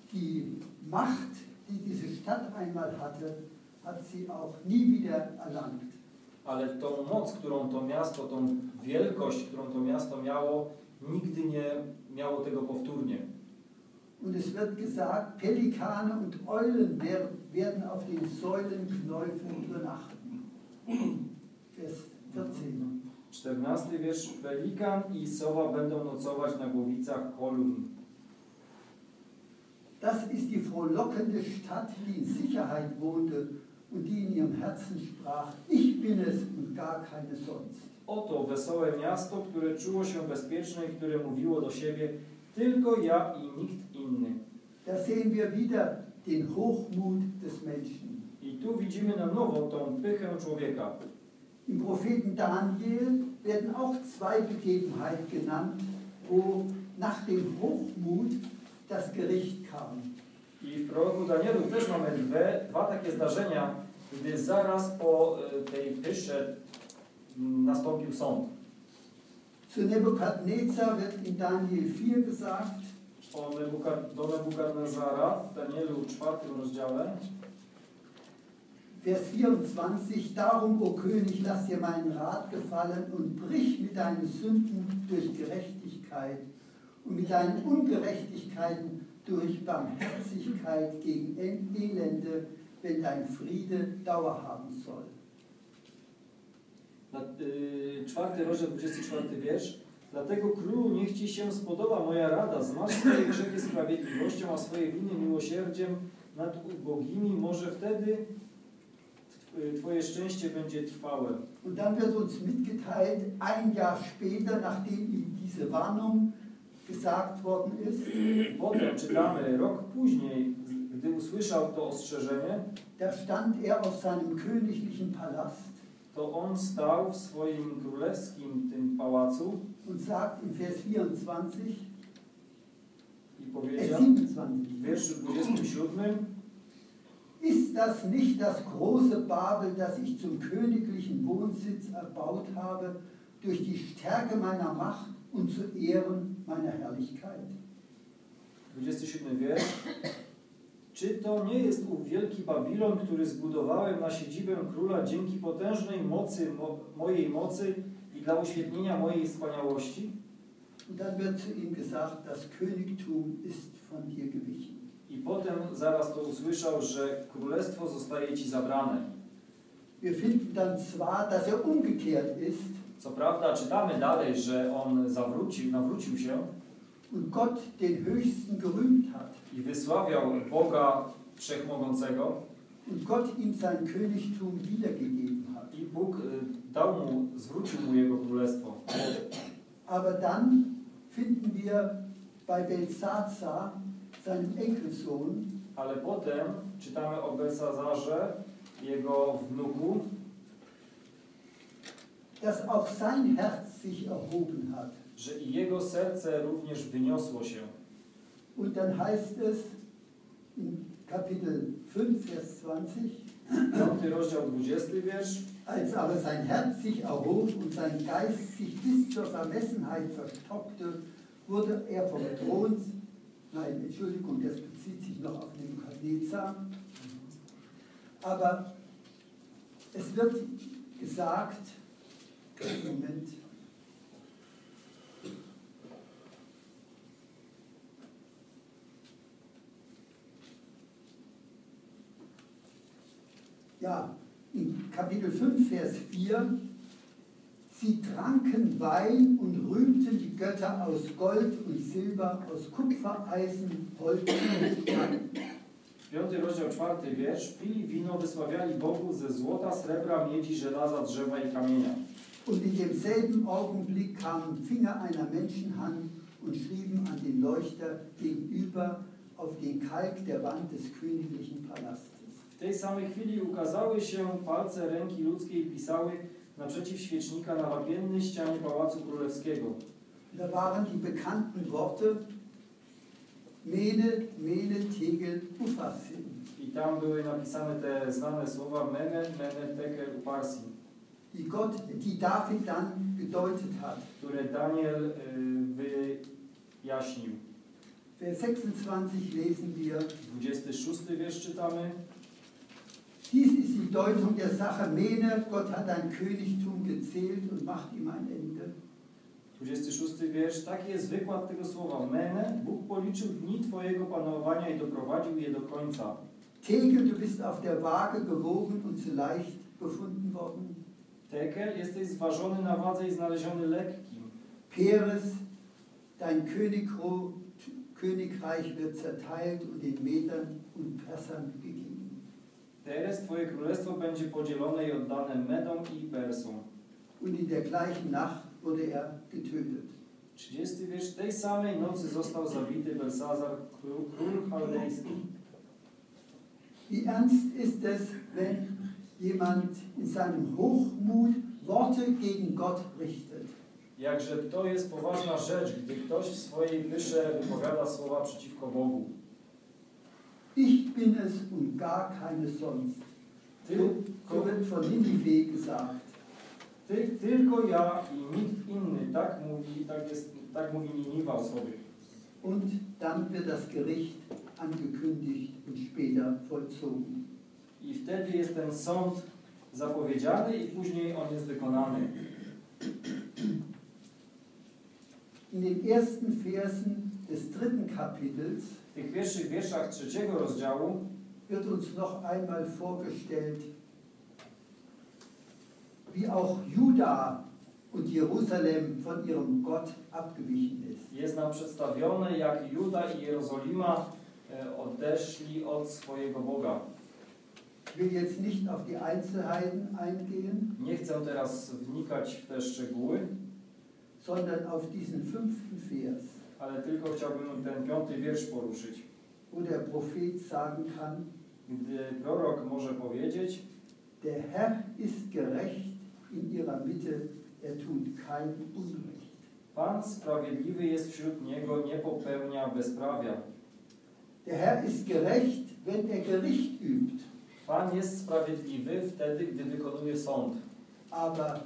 die Macht, die diese Stadt einmal hatte, hat sie auch nie wieder erlangt. Ale tą moc, którą to miasto, tą wielkość, którą to miasto miało, nigdy nie miało tego powtórnie. Und es wird gesagt, Pelikane und Eulen werden auf den Säulenknäufen übernachten. Vers vierzehn. czternasty wiersz. Pelikan i sowa będą nocować na głowicach kolumn. Das ist die frohlockende Stadt, die in Sicherheit wohnte und die in ihrem Herzen sprach, ich bin es und gar keine sonst. Oto wesołe miasto, które czuło się bezpieczne i które mówiło do siebie, tylko ja i nikt inny. Da sehen wir wieder den Hochmut des Menschen. I tu widzimy na nowo tą pychę człowieka. Im Propheten Daniel werden auch zwei Begebenheiten genannt, wo nach dem Hochmut das Gericht kam. I w proroku Danielu też mamy dwie, dwa takie zdarzenia, gdy zaraz po tej pysze nastąpił sąd. Zu Nebukadnezar wird in Daniel vier gesagt, O Nebukad, do Nebukadnezara w Danielu czwartym rozdziale. Vers vierundzwanzig, darum, o König, lass dir meinen Rat gefallen und brich mit deinen Sünden durch Gerechtigkeit und mit deinen Ungerechtigkeiten durch Barmherzigkeit gegen Elende, wenn dein Friede Dauer haben soll. Na, y, czwarty rozdział, dwudziesty czwarty wiersz. Dlatego królu niech ci się spodoba moja rada, zmasz swoje grzechy sprawiedliwością, a swoje winy miłosierdziem nad ubogimi, może wtedy twoje szczęście będzie trwałe. Und dann wird uns mitgeteilt, ein Jahr später, nachdem ihm diese Warnung gesagt worden ist, Potem czytamy, rok później, gdy usłyszał to ostrzeżenie, da stand er auf seinem königlichen Palast to on stał w swoim królewskim tym pałacu und sagt in Vers vierundzwanzig, i äh, powiedział siebenundzwanzig, w wierszu dwudziestym siódmym: ist das nicht das große Babel, das ich zum königlichen Wohnsitz erbaut habe, durch die Stärke meiner Macht und zu Ehren meiner Herrlichkeit? dwudziesty siódmy wiersz. Czy to nie jest ów wielki Babilon, który zbudowałem na siedzibę króla dzięki potężnej mocy, mo, mojej mocy i dla uświetnienia mojej wspaniałości? Und dann wird zu ihm gesagt, das Königtum ist von dir gewichen. I potem zaraz to usłyszał, że królestwo zostaje ci zabrane. Wir finden dann zwar, dass er umgekehrt ist Co prawda czytamy dalej, że on zawrócił, nawrócił się und Gott den Höchsten gerühmt hat i wysławiał Boga Wszechmogącego und Gott ihm sein Königtum wiedergegeben hat. i Bóg dał mu, zwrócił mu jego królestwo. Aber dann finden wir bei Belsazar, seinem Enkelsohn, Ale potem czytamy o Belsazarze, jego wnuku, dass auch sein Herz sich erhoben hat. że i jego serce również wyniosło się. Und dann heißt es in Kapitel fünf, Vers zwanzig, Piąty rozdział, dwudziesty wiersz. als aber sein Herz sich erhob und sein Geist sich bis zur Vermessenheit verstockte, wurde er vom Thron, nein, Entschuldigung, das bezieht sich noch auf Nebukadnezar, aber es wird gesagt, Moment, ja, in Kapitel fünf, Vers vier, sie tranken Wein und rühmten die Götter aus Gold und Silber, aus Kupfer, Eisen, Holz und Stein. Piąty rozdział, czwarty wiersz. Pili wino, wysławiali Bogu ze złota, srebra, miedzi, żelaza, drzewa i kamienia. Und in demselben Augenblick kamen Finger einer Menschenhand und schrieben an den Leuchter gegenüber auf den Kalk der Wand des königlichen Palastes. W tej samej chwili ukazały się palce ręki ludzkiej i pisały naprzeciw świecznika na wapiennej ścianie Pałacu Królewskiego. Da waren die bekannten Worte Mene, Mene, Tegel, Upharsin. I tam były napisane te znane słowa Mene, Mene, Tekel, Upharsin, Die Gott, die David dann gedeutet hat. które Daniel y, wyjaśnił. Vers sechsundzwanzig lesen wir: dwudziesty szósty wiersz czytamy. Dies ist die Deutung der Sache. Mene, Gott hat dein Königtum gezählt und macht ihm ein Ende. dwudziesty szósty wiersz. Taki jest wykład tego słowa. Mene, Bóg policzył dni Twojego panowania i doprowadził je do końca. Tegel, du bist auf der Waage gewogen und zu leicht befunden worden. Tekel, jesteś zważony na wadze i znaleziony lekkim. Peres, dein Königro, Königreich wird zerteilt und den Medern und Persern gegeben. Teraz Twoje królestwo będzie podzielone i oddane Medom i Persom. Und in der gleichen Nacht wurde er getötet. trzydziesty wiersz. Tej samej nocy został zabity Belsazar, król, król chaldejski. Wie ernst ist es, wenn jemand in seinem Hochmut Worte gegen Gott richtet? Jakże to jest poważna rzecz, gdy ktoś w swojej pysze wypowiada słowa przeciwko Bogu. Ich bin es und gar keine sonst. So, so wird von Ninive gesagt. Ty, tylko ja i nikt inny, tak mówi, tak jest, tak mówi Niniwa o sobie. Und dann wird das Gericht angekündigt und später vollzogen. I wtedy jest ten sąd zapowiedziany i później on jest wykonany. In den ersten Versen des dritten Kapitels W tych pierwszych wierszach trzeciego rozdziału wird uns noch einmal vorgestellt, wie auch Juda und Jerusalem von ihrem Gott abgewichen ist. jest nam przedstawione, jak Juda i Jerozolima e, odeszli od swojego Boga. Ich will jetzt nicht auf die Einzelheiten eingehen, Nie chcę teraz wnikać w te szczegóły, sondern auf diesen fünften Vers, ale tylko chciałbym ten piąty wiersz poruszyć. wo der Prophet sagen kann, Gdy prorok może powiedzieć: der Herr ist gerecht in ihrer Mitte, er tut kein Unrecht. Pan sprawiedliwy jest wśród niego, nie popełnia bezprawia. Der Herr ist gerecht, wenn er Gericht übt. Pan jest sprawiedliwy wtedy, gdy wykonuje sąd. Aber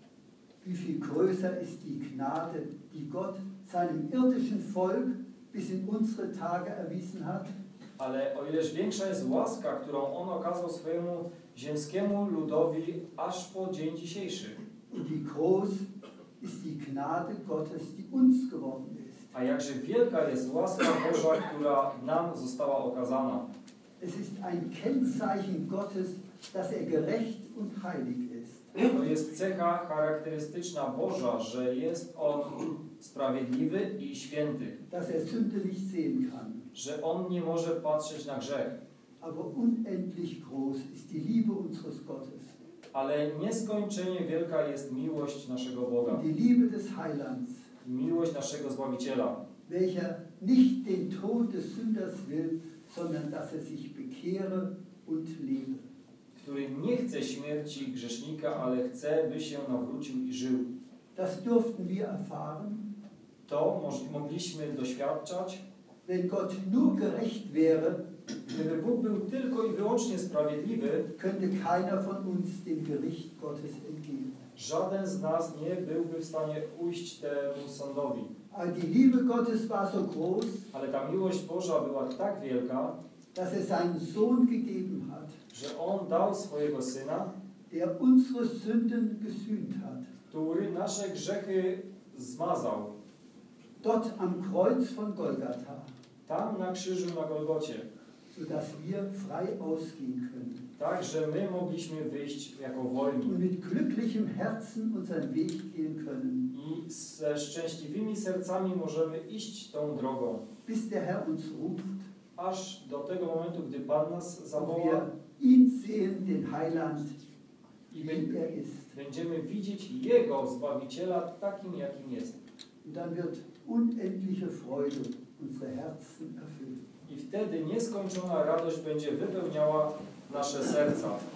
wie viel größer ist die Gnade, die Gott seinem irdischen Volk bis in unsere Tage erwiesen hat? Ale o ileż większa jest łaska, którą On okazał swojemu ziemskiemu ludowi aż po dzień dzisiejszy. Und wie groß ist die Gnade Gottes, die uns geworden ist. A jakże wielka jest łaska Boża, która nam została okazana. Es ist ein Kennzeichen Gottes, dass er gerecht und heilig ist. To jest cecha charakterystyczna Boża, że jest On sprawiedliwy i święty. Dass er Sünde nicht sehen kann. Że On nie może patrzeć na grzech. Aber unendlich groß ist die Liebe unseres Gottes. Ale nieskończenie wielka jest miłość naszego Boga. Die Liebe des Heilands. Miłość naszego Zbawiciela. Welcher nicht den Tod des Sünders will, sondern dass er sich bekehre und lebe. Który nie chce śmierci grzesznika, ale chce, by się nawrócił i żył. Das durften wir erfahren. To mogliśmy doświadczać, wenn Gott nur gerecht wäre, gdyby Bóg był tylko i wyłącznie sprawiedliwy, könnte keiner von uns dem Gericht Gottes entgehen. Żaden z nas nie byłby w stanie ujść temu sądowi. Aber die Liebe Gottes war so groß, ale ta miłość Boża była tak wielka, dass er seinen Sohn gegeben hat, że On dał swojego Syna, der unsere Sünden gesühnt hat. który nasze grzechy zmazał. Dort am Kreuz von Golgatha, tam na krzyżu na Golgocie, sodass wir frei ausgehen können. Tak, że my mogliśmy wyjść jako wolni. Und mit glücklichem Herzen unseren Weg gehen können. I ze szczęśliwymi sercami możemy iść tą drogą. Bis der Herr uns ruft, aż do tego momentu, gdy Pan nas wir zawoła ihn sehen, den Heiland, i wie er ist. będziemy widzieć Jego Zbawiciela takim, jakim jest. Und dann wird unendliche Freude unsere Herzen erfüllen. I wtedy nieskończona radość będzie wypełniała nasze serca.